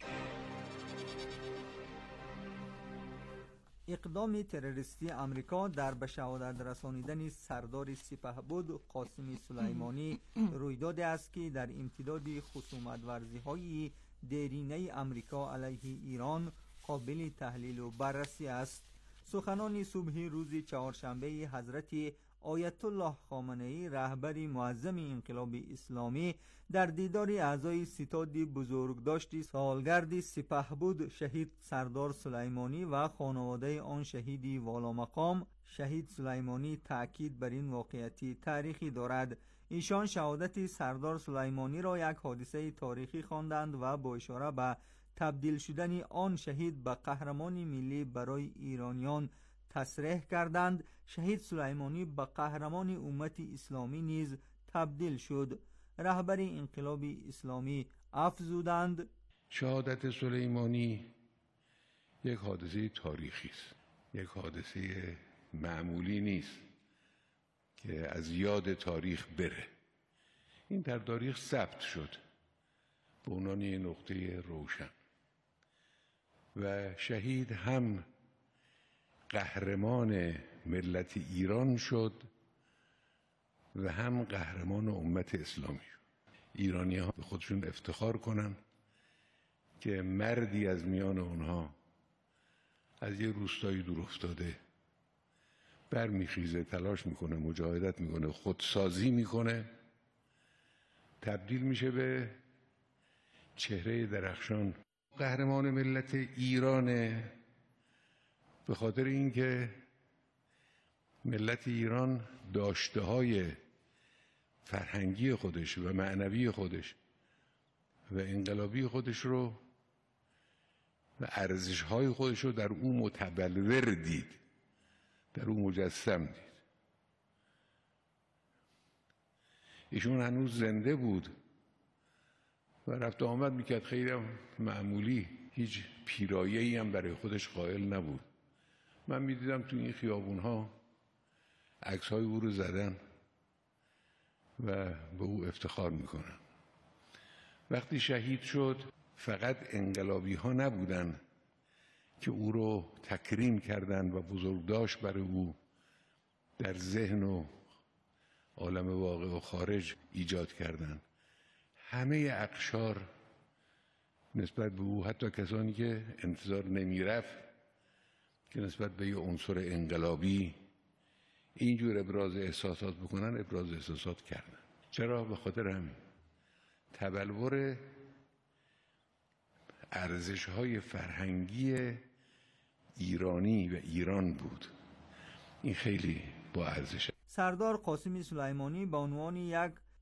اقدام تروریستی امریکا در به شهادت رسانیدن سردار سپهبد قاسم سلیمانی رویدادی است که در امتداد خصومت ورزی‌های دیرینه امریکا علیه ایران قابل تحلیل و بررسی است. سخنان صبح روز چهارشنبه حضرت آیت الله خامنه‌ای رهبر معظم انقلاب اسلامی در دیدار اعضای ستاد بزرگداشت سالگرد سپهبد شهید سردار سلیمانی و خانواده آن شهید والامقام شهید سلیمانی تأکید بر این واقعیت تاریخی دارد. ایشان شهادت سردار سلیمانی را یک حادثه تاریخی خواندند و با اشاره به تبدیل شدن آن شهید به قهرمان ملی برای ایرانیان تصریح کردند. شهید سلیمانی به قهرمان امت اسلامی نیز تبدیل شد. رهبر انقلاب اسلامی افزودند: شهادت سلیمانی یک حادثه تاریخی است، یک حادثه معمولی نیست که از یاد تاریخ بره. این در تاریخ ثبت شد به عنوان نقطه روشن و شهید هم قهرمان ملت ایران شد و هم قهرمان امت اسلامی شد. ایرانی ها به خودشون افتخار کنن که مردی از میان اونها از یه روستایی دور افتاده برمیخیزه، تلاش میکنه، مجاهدت میکنه، خودسازی میکنه، تبدیل میشه به چهره درخشان قهرمان ملت ایرانه. به خاطر اینکه ملت ایران داشته‌های فرهنگی خودش و معنوی خودش و انقلابی خودش رو و ارزش‌های خودش رو در اون متبلور دید، در اون مجسم دید. ایشون هنوز زنده بود و رفت آمد میکرد، خیلی هم معمولی، هیچ پیرایه‌ای هم برای خودش قائل نبود. من میدیدم تو این خیابون‌ها عکس‌های او رو زدن و به او افتخار میکنن. وقتی شهید شد فقط انقلابی ها نبودن که او رو تکریم کردن و بزرگداشت برای او در ذهن و عالم واقع و خارج ایجاد کردن. همه اقشار نسبت به او، حتی کسانی که انتظار نمیرفت که نسبت به یه عنصر انقلابی اینجور ابراز احساسات بکنن، ابراز احساسات کردن. چرا؟ به خاطر همین تبلور ارزش‌های فرهنگی ایرانی و ایران بود. این خیلی با ارزشه. سردار قاسم سلیمانی به عنوان یک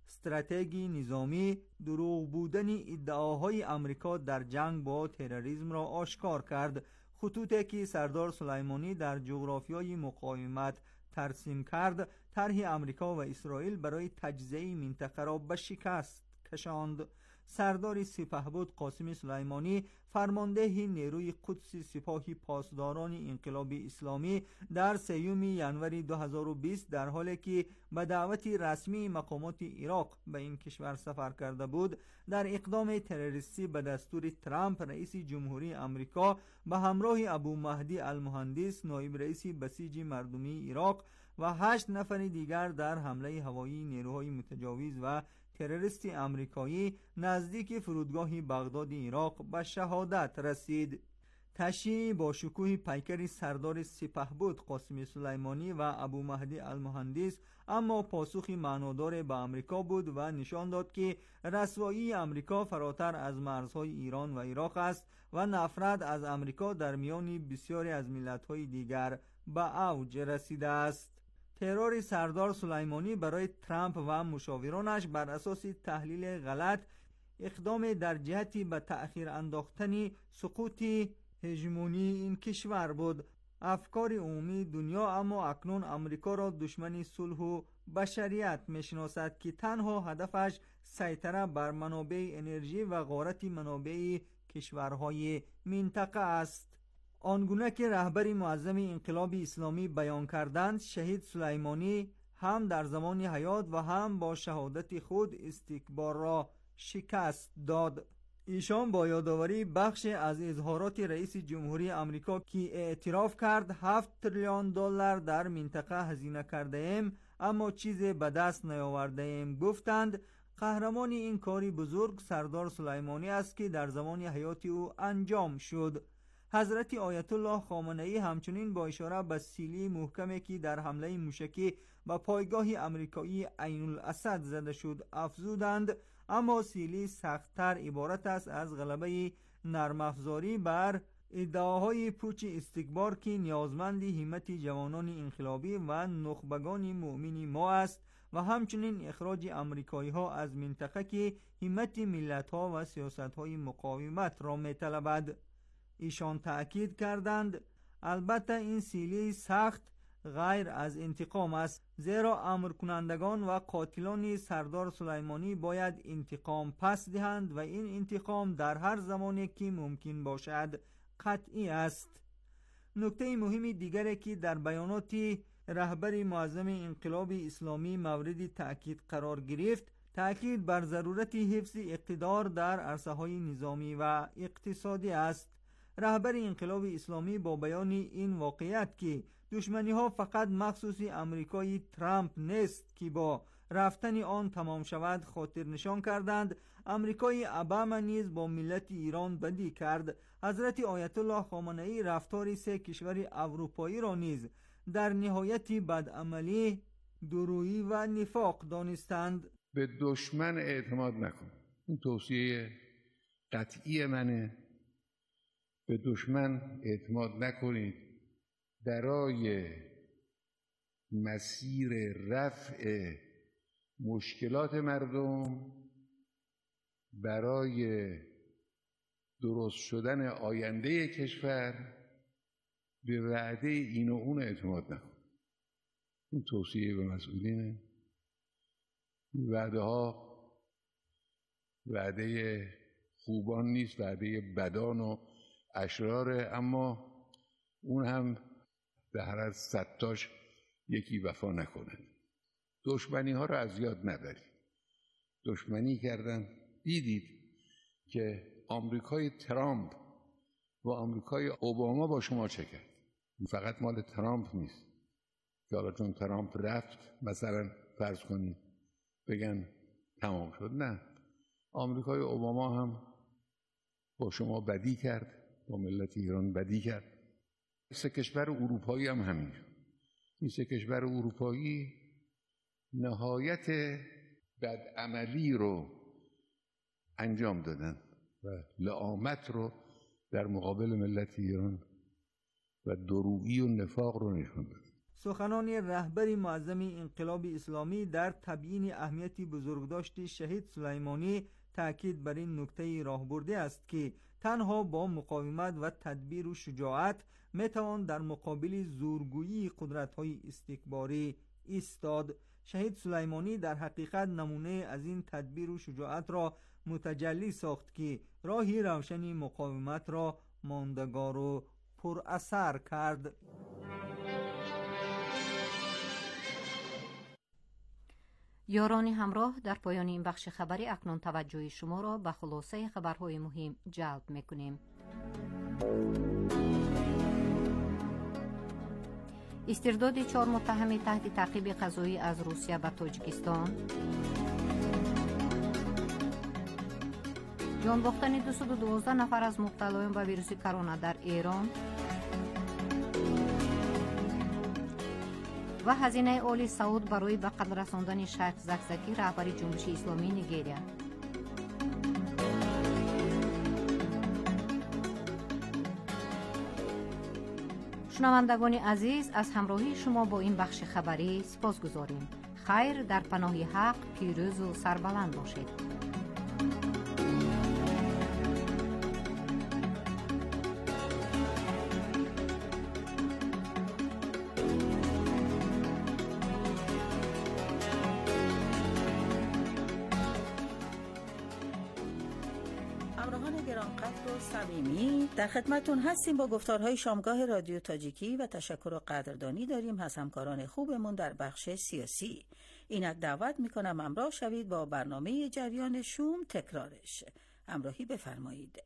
استراتژی نظامی دروغ بودن ادعاهای آمریکا در جنگ با تروریسم را آشکار کرد. خطوطی که سردار سلیمانی در جغرافیای مقاومت ترسیم کرد، طرح آمریکا و اسرائیل برای تجزیه منطقه را به شکست کشاند. سردار سپهبد قاسم سلیمانی، فرمانده نیروی قدس سپاه پاسداران انقلاب اسلامی، در 3 ژانویه 2020 در حالی که به دعوت رسمی مقامات عراق به این کشور سفر کرده بود، در اقدام تروریستی به دستور ترامپ رئیس جمهوری آمریکا به همراه ابو مهدی المهندس نایب رئیس بسیج مردمی عراق و 8 نفر دیگر در حمله هوایی نیروهای متجاوز و تروریست آمریکایی نزدیک فرودگاه بغداد عراق به شهادت رسید. تشییع با شکوه پیکر سردار سپهبد قاسم سلیمانی و ابو مهدی المهندس اما پاسخی معنادار به آمریکا بود و نشان داد که رسوایی آمریکا فراتر از مرزهای ایران و عراق است و نفرت از آمریکا در میان بسیاری از ملت‌های دیگر به اوج رسیده است. ترور سردار سلیمانی برای ترامپ و مشاورانش بر اساس تحلیل غلط اقدام در جهت به تأخیر انداختن سقوط هژمونی این کشور بود. افکار عمومی دنیا اما اکنون آمریکا را دشمن صلح و بشریت میشناسد که تنها هدفش سیطره بر منابع انرژی و غارت منابع کشورهای منطقه است. آنگونه که رهبر معظم انقلاب اسلامی بیان کردند، شهید سلیمانی هم در زمان حیات و هم با شهادت خود استکبار را شکست داد. ایشان با یادآوری بخش از اظهارات رئیس جمهوری آمریکا که اعتراف کرد 7 تریلیون دلار در منطقه هزینه کرده ایم اما چیزی به دست نیاورده ایم، گفتند قهرمان این کاری بزرگ سردار سلیمانی است که در زمان حیات او انجام شد. حضرت آیت الله خامنه‌ای همچنین با اشاره به سیلی محکمی که در حمله موشکی به پایگاه آمریکایی عین الاسد زده شد افزودند اما سیلی سخت‌تر عبارت است از غلبه نرم افزاری بر ادعاهای پوچ استکبار که نیازمند همت جوانان انقلابی و نخبگان مؤمن ما است و همچنین اخراج آمریکایی ها از منطقه که همت ملت ها و سیاست های مقاومت را می طلبد. ایشان تأکید کردند البته این سیلی سخت غیر از انتقام است، زیرا امر کنندگان و قاتلان سردار سلیمانی باید انتقام پس دهند و این انتقام در هر زمانی که ممکن باشد قطعی است. نکته مهم دیگری که در بیانات رهبر معظم انقلاب اسلامی مورد تأکید قرار گرفت، تأکید بر ضرورت حفظ اقتدار در عرصه‌های نظامی و اقتصادی است. رهبر انقلاب اسلامی با بیان این واقعیت که دشمنی ها فقط مخصوص امریکای ترامپ نیست که با رفتن آن تمام شود خاطر نشان کردند امریکای اوباما نیز با ملت ایران بدی کرد. حضرت آیت الله خامنه‌ای رفتار 3 کشور اروپایی را نیز در نهایت بدعملی، دورویی و نفاق دانستند. به دشمن اعتماد نکن. این توصیه قطعی منه. به دشمن اعتماد نکنید. برای مسیر رفع مشکلات مردم، برای درست شدن آینده کشور، به وعده این و اون اعتماد نکن. این توصیه به مسئولینه. وعده ها وعده خوبان نیست، وعده بدان و اشراره، اما اون هم به هر از 100 تاش یکی وفا نکنه. دشمنی ها رو از یاد نبرید. دشمنی کردن. دیدید که آمریکای ترامپ و آمریکای اوباما با شما چه کرد. فقط مال ترامپ نیست که حالا چون ترامپ رفت مثلا فرض کنید بگن تمام شد. نه، آمریکای اوباما هم با شما بدی کرد، با ملت ایران بدی کرد. 3 کشور اروپایی هم همینجور. این 3 کشور اروپایی نهایت بدعملی رو انجام دادن و لعامت رو در مقابل ملت ایران و دروغی و نفاق رو نشون دادن. سخنان رهبر معظم انقلاب اسلامی در تبیین اهمیت بزرگداشت شهید سلیمانی تأکید بر این نکته راهبرده است که تنها با مقاومت و تدبیر و شجاعت میتوان در مقابل زورگویی قدرت‌های استکباری ایستاد. شهید سلیمانی در حقیقت نمونه از این تدبیر و شجاعت را متجلی ساخت که راهی روشنی مقاومت را ماندگار و پر اثر کرد. یاران همراه، در پایان این بخش خبری اکنون توجه شما را به خلاصه خبرهای مهم جلب می‌کنیم. استرداد 4 متهم تحت تعقیب قضایی از روسیه به تاجیکستان، جان باختن 212 نفر از مبتلایان به ویروس کرونا در ایران و هزینه آل سعود برای به قتل رساندن شیخ زکزاکی رهبر جنبش اسلامی نیجریه. شنوندگان عزیز، از همراهی شما با این بخش خبری سپاسگزاریم. خیر در پناه حق، پیروز و سربلند باشید. صمیمی در خدمتون هستیم با گفتارهای شامگاه رادیو تاجیکی و تشکر و قدردانی داریم از همکاران خوبمون در بخش سیاسی. اینک دعوت میکنم همراه شوید با برنامه جریان شوم تکرارش. همراهی بفرمایید.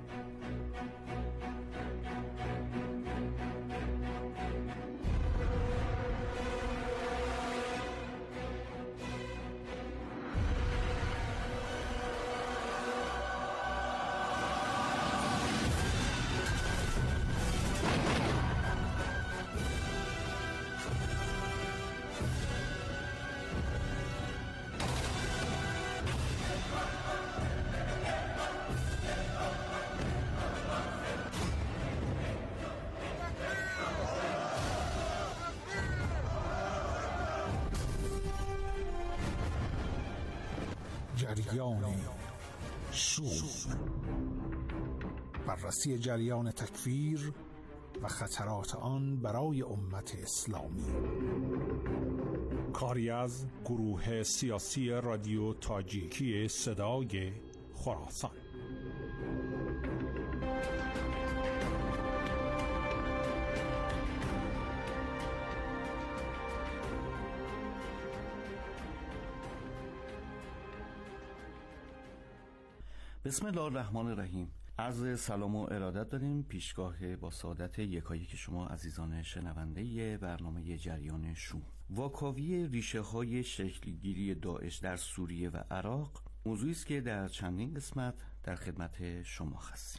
جریان شوم، بررسی جریان تکفیر و خطرات آن برای امت اسلامی. کاری از گروه سیاسی رادیو تاجیکی صدای خراسان. بسم الله الرحمن الرحیم. عرض سلام و ارادت داریم پیشگاه با سعادت یکایک شما عزیزان شنونده برنامه جریان شوم. واکاوی ریشه های شکلگیری داعش در سوریه و عراق موضوعی است که در چندین قسمت در خدمت شما هستیم.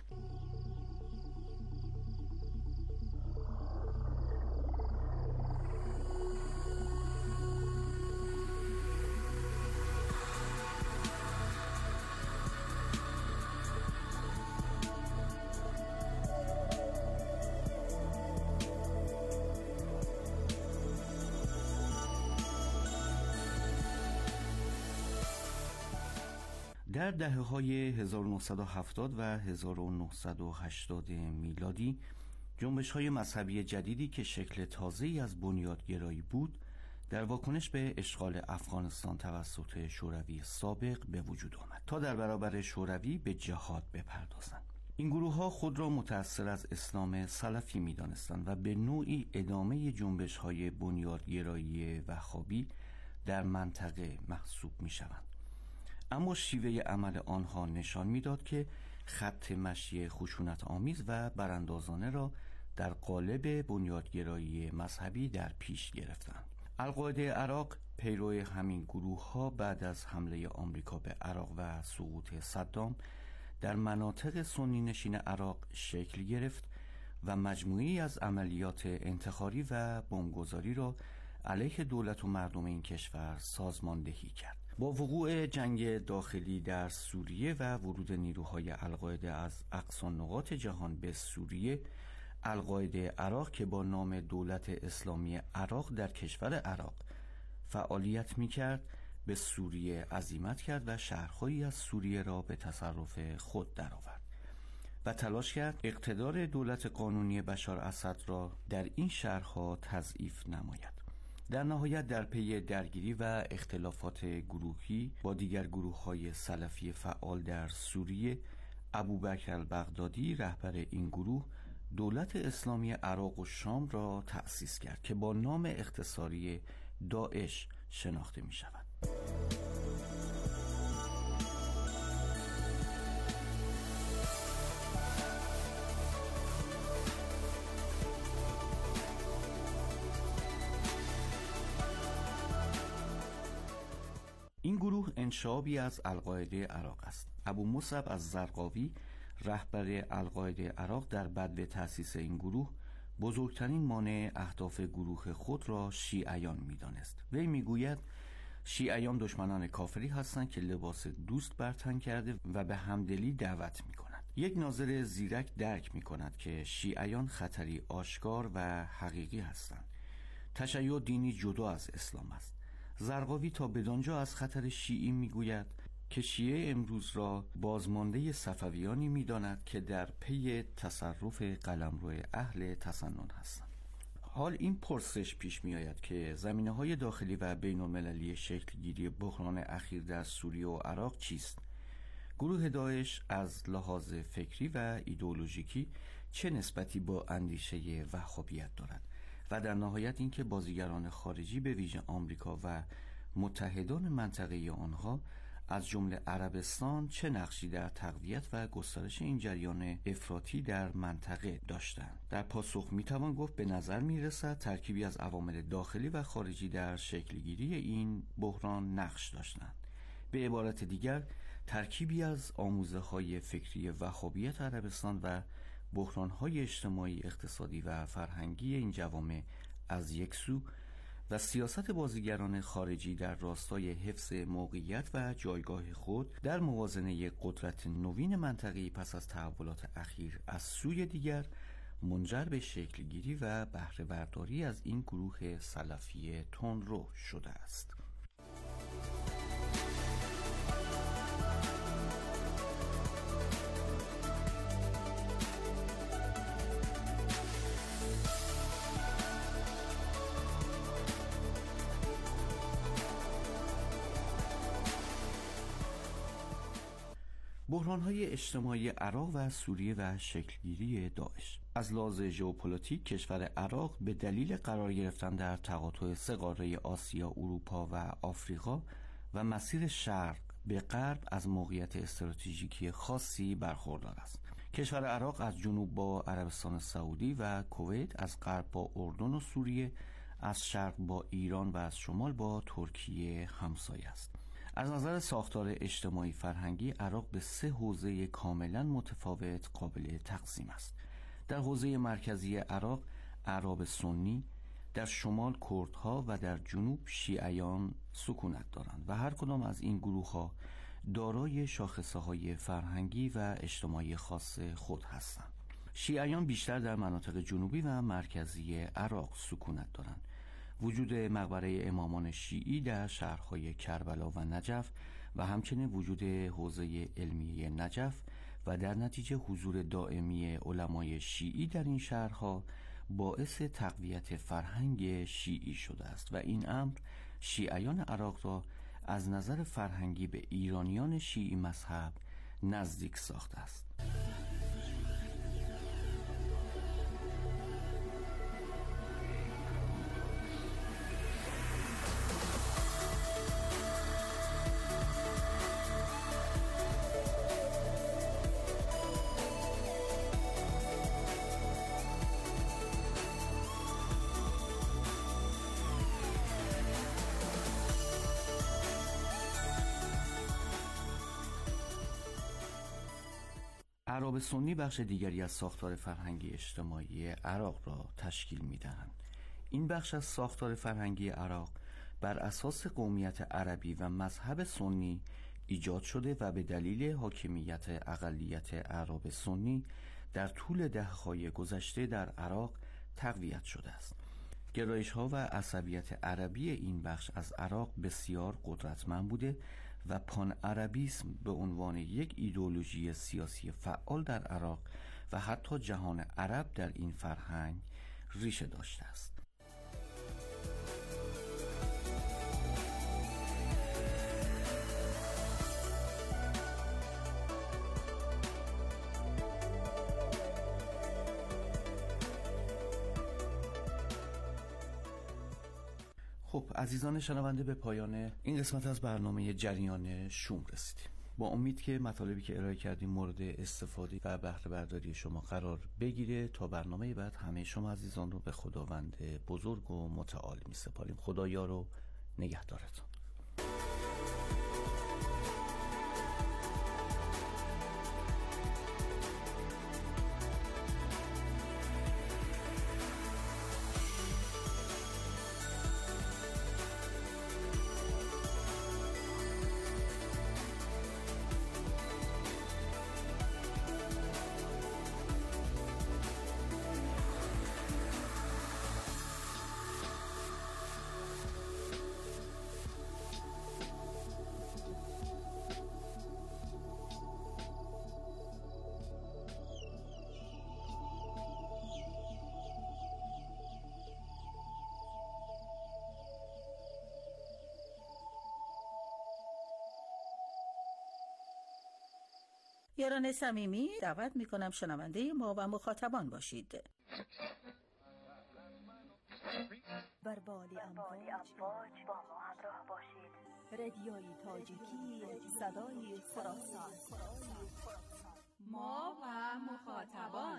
در دهه‌های 1970 و 1980 میلادی جنبش‌های مذهبی جدیدی که شکل تازه‌ای از بنیادگرایی بود در واکنش به اشغال افغانستان توسط شوروی سابق به وجود آمد تا در برابر شوروی به جهاد بپردازند. این گروه‌ها خود را متأثر از اسلام سلفی می‌دانستند و به نوعی ادامه جنبش‌های بنیادگرایی وهابی در منطقه محسوب می‌شوند. اما شیوه عمل آنها نشان میداد که خط مشی خشونت آمیز و براندازانه را در قالب بنیادگرایی مذهبی در پیش گرفتند. القاعده عراق پیرو همین گروه ها بعد از حمله آمریکا به عراق و سقوط صدام در مناطق سنی نشین عراق شکل گرفت و مجموعی از عملیات انتحاری و بمبگذاری را علیه دولت و مردم این کشور سازماندهی کرد. با وقوع جنگ داخلی در سوریه و ورود نیروهای القاعده از اقصی نقاط جهان به سوریه، القاعده عراق که با نام دولت اسلامی عراق در کشور عراق فعالیت می‌کرد به سوریه عزیمت کرد و شهرهایی از سوریه را به تصرف خود درآورد و تلاش کرد اقتدار دولت قانونی بشار اسد را در این شهرها تضعیف نماید. در نهایت در پی درگیری و اختلافات گروهی با دیگر گروه‌های سلفی فعال در سوریه، ابوبکر البغدادی رهبر این گروه دولت اسلامی عراق و شام را تأسیس کرد که با نام اختصاری داعش شناخته می شود. این گروه انشابی از القاعده عراق است. ابو مصعب الزرقاوی رهبر القاعده عراق در بدو تأسیس این گروه بزرگترین مانع اهداف گروه خود را شیعیان می‌دانست. وی می‌گوید شیعیان دشمنان کافری هستند که لباس دوست بر تن کرده و به همدلی دعوت می‌کنند. یک ناظر زیرک درک می‌کند که شیعیان خطری آشکار و حقیقی هستند. تشیع دینی جدا از اسلام است. زرقاوی تا بدانجا از خطر شیعی می‌گوید که شیعه امروز را بازمانده صفویانی می‌داند که در پی تصرف قلمرو اهل تسنن هستند. حال این پرسش پیش می‌آید که زمینه‌های داخلی و بین‌المللی شکل‌گیری بحران اخیر در سوریه و عراق چیست؟ گروه داعش از لحاظ فکری و ایدئولوژیکی چه نسبتی با اندیشه وهابیت دارد؟ و در نهایت اینکه بازیگران خارجی به ویژه آمریکا و متحدان منطقه‌ای آنها از جمله عربستان چه نقشی در تقویت و گسترش این جریان افراطی در منطقه داشتند؟ در پاسخ میتوان گفت به نظر میرسد ترکیبی از عوامل داخلی و خارجی در شکلگیری این بحران نقش داشتند. به عبارت دیگر ترکیبی از آموزه‌های فکری وهابیت عربستان و بحران‌های اجتماعی، اقتصادی و فرهنگی این جوامع از یک سو و سیاست بازیگران خارجی در راستای حفظ موقعیت و جایگاه خود در موازنه قدرت نوین منطقه‌ای پس از تحولات اخیر از سوی دیگر منجر به شکلگیری و بهره برداری از این گروه سلفی تندرو شده است. بحران‌های اجتماعی عراق و سوریه و شکلگیری داعش. از لحاظ ژئوپلیتیک کشور عراق به دلیل قرار گرفتن در تقاطع سه قاره آسیا، اروپا و آفریقا و مسیر شرق به غرب از موقعیت استراتژیکی خاصی برخوردار است. کشور عراق از جنوب با عربستان سعودی و کویت، از غرب با اردن و سوریه، از شرق با ایران و از شمال با ترکیه همسایه است. از نظر ساختار اجتماعی فرهنگی عراق به سه حوزه کاملا متفاوت قابل تقسیم است. در حوزه مرکزی عراق اعراب سنی، در شمال کردها و در جنوب شیعیان سکونت دارند و هر کدام از این گروه‌ها دارای شاخصه‌های فرهنگی و اجتماعی خاص خود هستند. شیعیان بیشتر در مناطق جنوبی و مرکزی عراق سکونت دارند. وجود مقبره امامان شیعی در شهرهای کربلا و نجف و همچنین وجود حوزه علمیه نجف و در نتیجه حضور دائمی علمای شیعی در این شهرها باعث تقویت فرهنگ شیعی شده است و این امر شیعیان عراق را از نظر فرهنگی به ایرانیان شیعی مذهب نزدیک ساخته است. اعراب سنی بخش دیگری از ساختار فرهنگی اجتماعی عراق را تشکیل می‌دهند. این بخش از ساختار فرهنگی عراق بر اساس قومیت عربی و مذهب سنی ایجاد شده و به دلیل حاکمیت اقلیت اعراب سنی در طول دهه‌های گذشته در عراق تقویت شده است. گرایش‌ها و عصبیت عربی این بخش از عراق بسیار قدرتمند بوده و پان عربیسم به عنوان یک ایدئولوژی سیاسی فعال در عراق و حتی جهان عرب در این فرهنگ ریشه داشته است. خب عزیزان شنونده، به پایان این قسمت از برنامه جریان شوم رسیدیم. با امید که مطالبی که ارائه کردیم مورد استفاده و بهره برداری شما قرار بگیره. تا برنامه بعد همه شما عزیزان رو به خداوند بزرگ و متعال می سپاریم. خدا یار و نگهدارتون. یاران صمیمی، دعوت میکنم شنونده ما و مخاطبان باشید. بر بالی امواج با ما همراه باشید. رادیوی تاجیکی، صدای خراسان. ما و مخاطبان.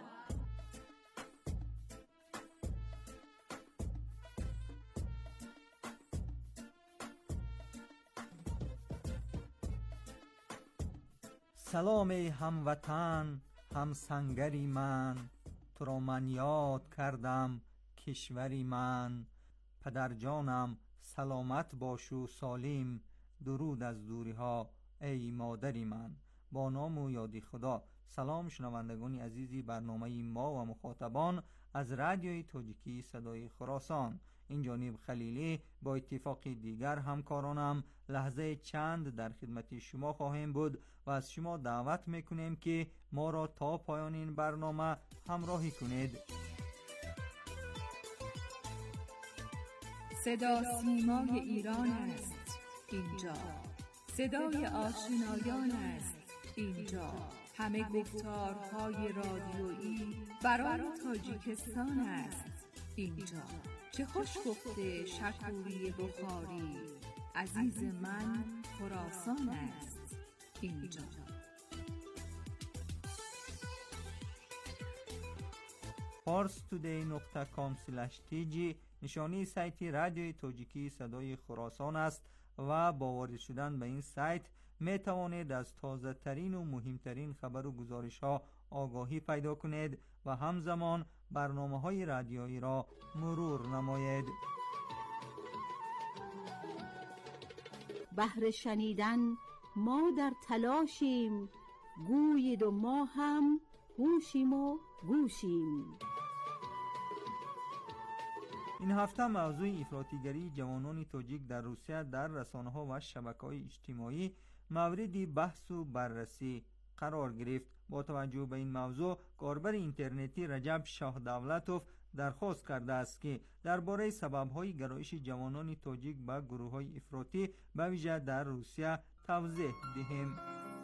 سلام ای هموطن، همسنگری من، تو را من یاد کردم کشوری من. پدر جانم سلامت باش و سالم، درود از دوری ها ای مادری من. با نام و یادی خدا. سلام شنوندگان عزیزی برنامه ما و مخاطبان از رادیوی تاجیکی صدای خراسان. این جانب خلیلی با اتفاق دیگر همکارانم لحظه چند در خدمت شما خواهیم بود و از شما دعوت میکنیم که ما را تا پایان این برنامه همراهی کنید. صدا سیمای ایران است اینجا، صدای آشنایان است اینجا، همه گفتارهای رادیویی برای تاجیکستان است اینجا. چه خوش گفته شکوری بخاری، عزیز من خراسان است اینجا. parstoday.com/tg نشانی سایت رادیوی تاجیکی صدای خراسان است و با وارد شدن به این سایت می توانید از تازه ترین و مهمترین خبر و گزارش ها آگاهی پیدا کنید و همزمان برنامه های رادیویی را مرور نمایید. بهر شنیدن ما در تلاشیم، گویید و ما هم هوشیم و گوشیم. این هفته موضوع افراطیگری جوانان تاجیک در روسیه در رسانه‌ها و شبکه‌های اجتماعی مورد بحث و بررسی قرار گرفت. با توجه به این موضوع کاربر اینترنتی رجب شاه دولتوف درخواست کرده است که درباره سبب‌های گرایش جوانان تاجیک به گروه‌های افراطی به ویژه در روسیه توضیح دهیم.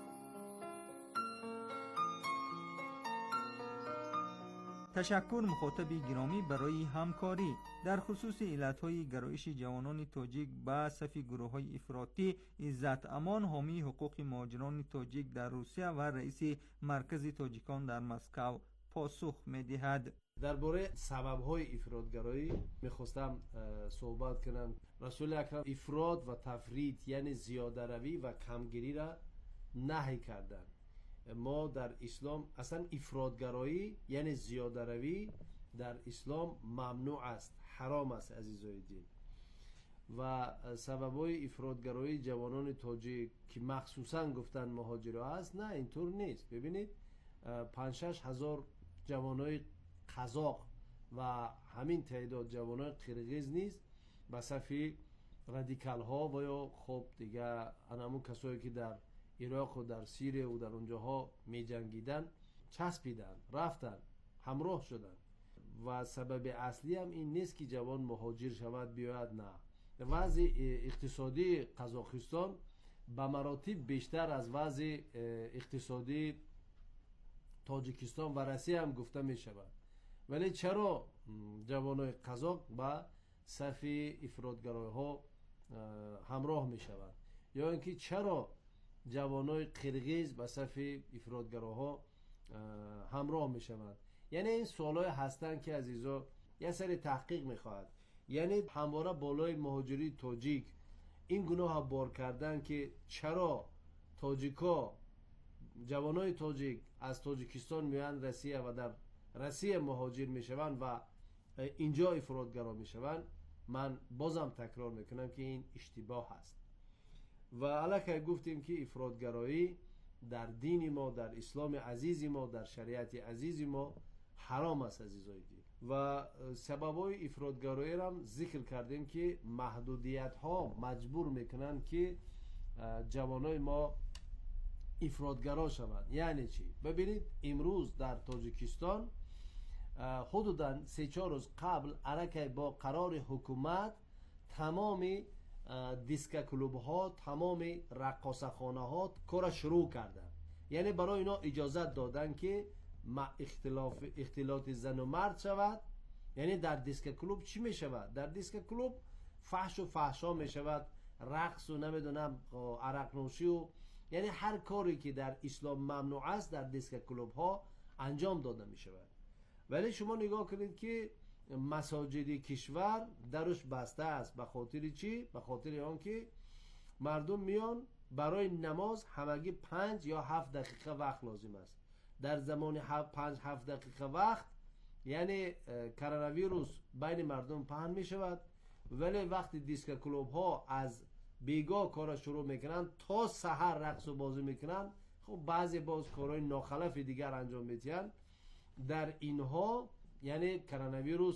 تشکر مخاطب گرامی برای همکاری. در خصوص علتهای گرایش جوانان تاجیک به صف گروه‌های افراطی، عزت امان حامی حقوق مهاجران تاجیک در روسیه و رئیس مرکز تاجیکان در مسکو پاسخ می‌دهد. درباره سبب‌های افراطگرایی می‌خواستم صحبت کنم. رسول اکرم افراط و تفریط یعنی زیاده‌روی و کمگیری را نهی کردند. ما در اسلام اصلا افراطگرایی یعنی زیاده‌روی در اسلام ممنوع است، حرام است عزیزای دین. و سببای افراطگرایی جوانان تاجیک که مخصوصا گفتن مهاجرا است، نه اینطور نیست. ببینید 5-6 هزار جوانای قزاق و همین تعداد جوانای قرقیز نیز به صف رادیکال ها و یا خب دیگه همون کسایی که در عراق و در سوریه و در اونجاها می جنگیدن چسبیدن، رفتن، همراه شدن و سبب اصلی هم این نیست که جوان مهاجر شود بیاید، نه. وضع اقتصادی قزاقستان به مراتب بیشتر از وضع اقتصادی تاجیکستان و روسیه هم گفته می شود. ولی چرا جوانای قزاق با صف افراطگرای ها همراه می شود؟ یا اینکه چرا جوانای قرقیز با صف افراطگرای ها همراه می شود؟ یعنی این سوالای هستن که عزیزا یه سری تحقیق می خواهد. یعنی همواره بالای مهاجری تاجیک این گناه بار کردن که چرا تاجیکا، جوانای تاجیک از تاجیکستان میان روسیه و در روسیه مهاجر میشوند و اینجا افراطگرا میشوند. من بازم تکرار میکنم که این اشتباه هست و الکی گفتیم که افراطگرایی در دین ما، در اسلام عزیز ما، در شریعت عزیز ما حرام است عزیزای دین. و سببای افراطگرایی را هم ذکر کردیم که محدودیت ها مجبور میکنن که جوانای ما افراطگرا شوند. یعنی چی؟ ببینید امروز در تاجیکستان حدوداً 3-4 روز قبل الکی با قرار حکومت تمام دیسک کلوب ها، تمام رقاصه خانه ها کار شروع کردن. یعنی برای اینا اجازت دادن که اختلاط زن و مرد شود. یعنی در دیسک کلوب چی می شود؟ در دیسک کلوب فحش و فحشا می شود، رقص و نمیدونم عرق نوشی و یعنی هر کاری که در اسلام ممنوع است در دیسک کلوب ها انجام داده می شود. ولی شما نگاه کنید که مساجد کشور درش بسته است. به خاطر چی؟ به خاطر آن که مردم میان برای نماز همگی 5 یا 7 دقیقه وقت لازم است. در زمان 5-7 دقیقه وقت یعنی کرونا ویروس بین مردم پهن می شود. ولی وقتی دیسک کلوب ها از بیگاه کار شروع میکنن تا سحر رقص و بازی میکنن، خب بعضی باز کارهای ناخلف دیگر انجام میدن. در اینها یعنی کرونا ویروس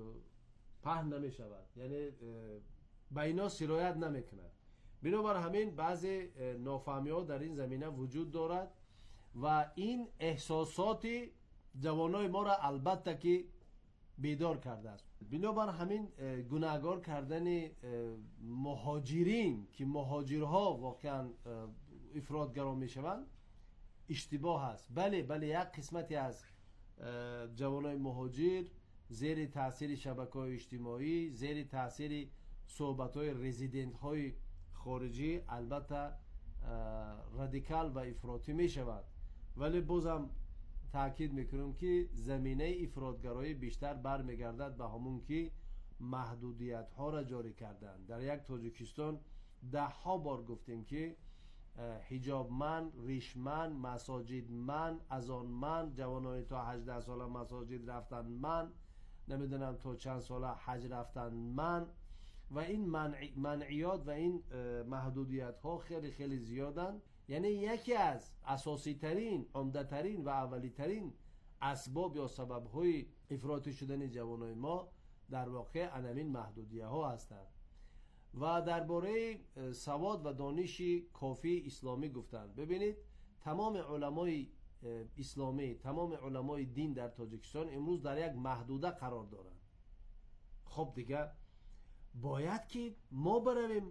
پهن نمی شود، یعنی به اینا سرایت نمیکنه. بنابر همین بعضی نافهمی ها در این زمینه وجود دارد و این احساسات جوانای ما را البته که بیدار کرده است. بنابر همین گناهگار کردن مهاجرین که مهاجرها واقعا افراطگرا میشوند اشتباه است. بله یک قسمتی از جوانای مهاجر زیر تاثیر شبکه‌های اجتماعی، زیر تاثیر صحبت‌های رزیدنت های خارجی البته رادیکال و افراطی میشوند. ولی بازم تاکید میکنم که زمینه افراطگرایی بیشتر برمیگردد به همون که محدودیت ها را جاری کردن. در یک تاجیکستان 10 بار گفتیم که حجاب من، ریش من، مساجد من، اذان من، جوانای تا 18 ساله مساجد رفتن من، نمیدونم تا چند ساله حج رفتن من. و این منعیات و این محدودیت ها خیلی خیلی زیادن. یعنی یکی از اساسی ترین، عمده ترین و اولی ترین اسباب یا سبب های افراطی شدن جوانای ما در واقع همین محدودیت ها هستند. و درباره سواد و دانش کافی اسلامی گفتن. ببینید تمام علمای اسلامی، تمام علمای دین در تاجیکستان امروز در یک محدوده قرار دارند. خب دیگه باید که ما برویم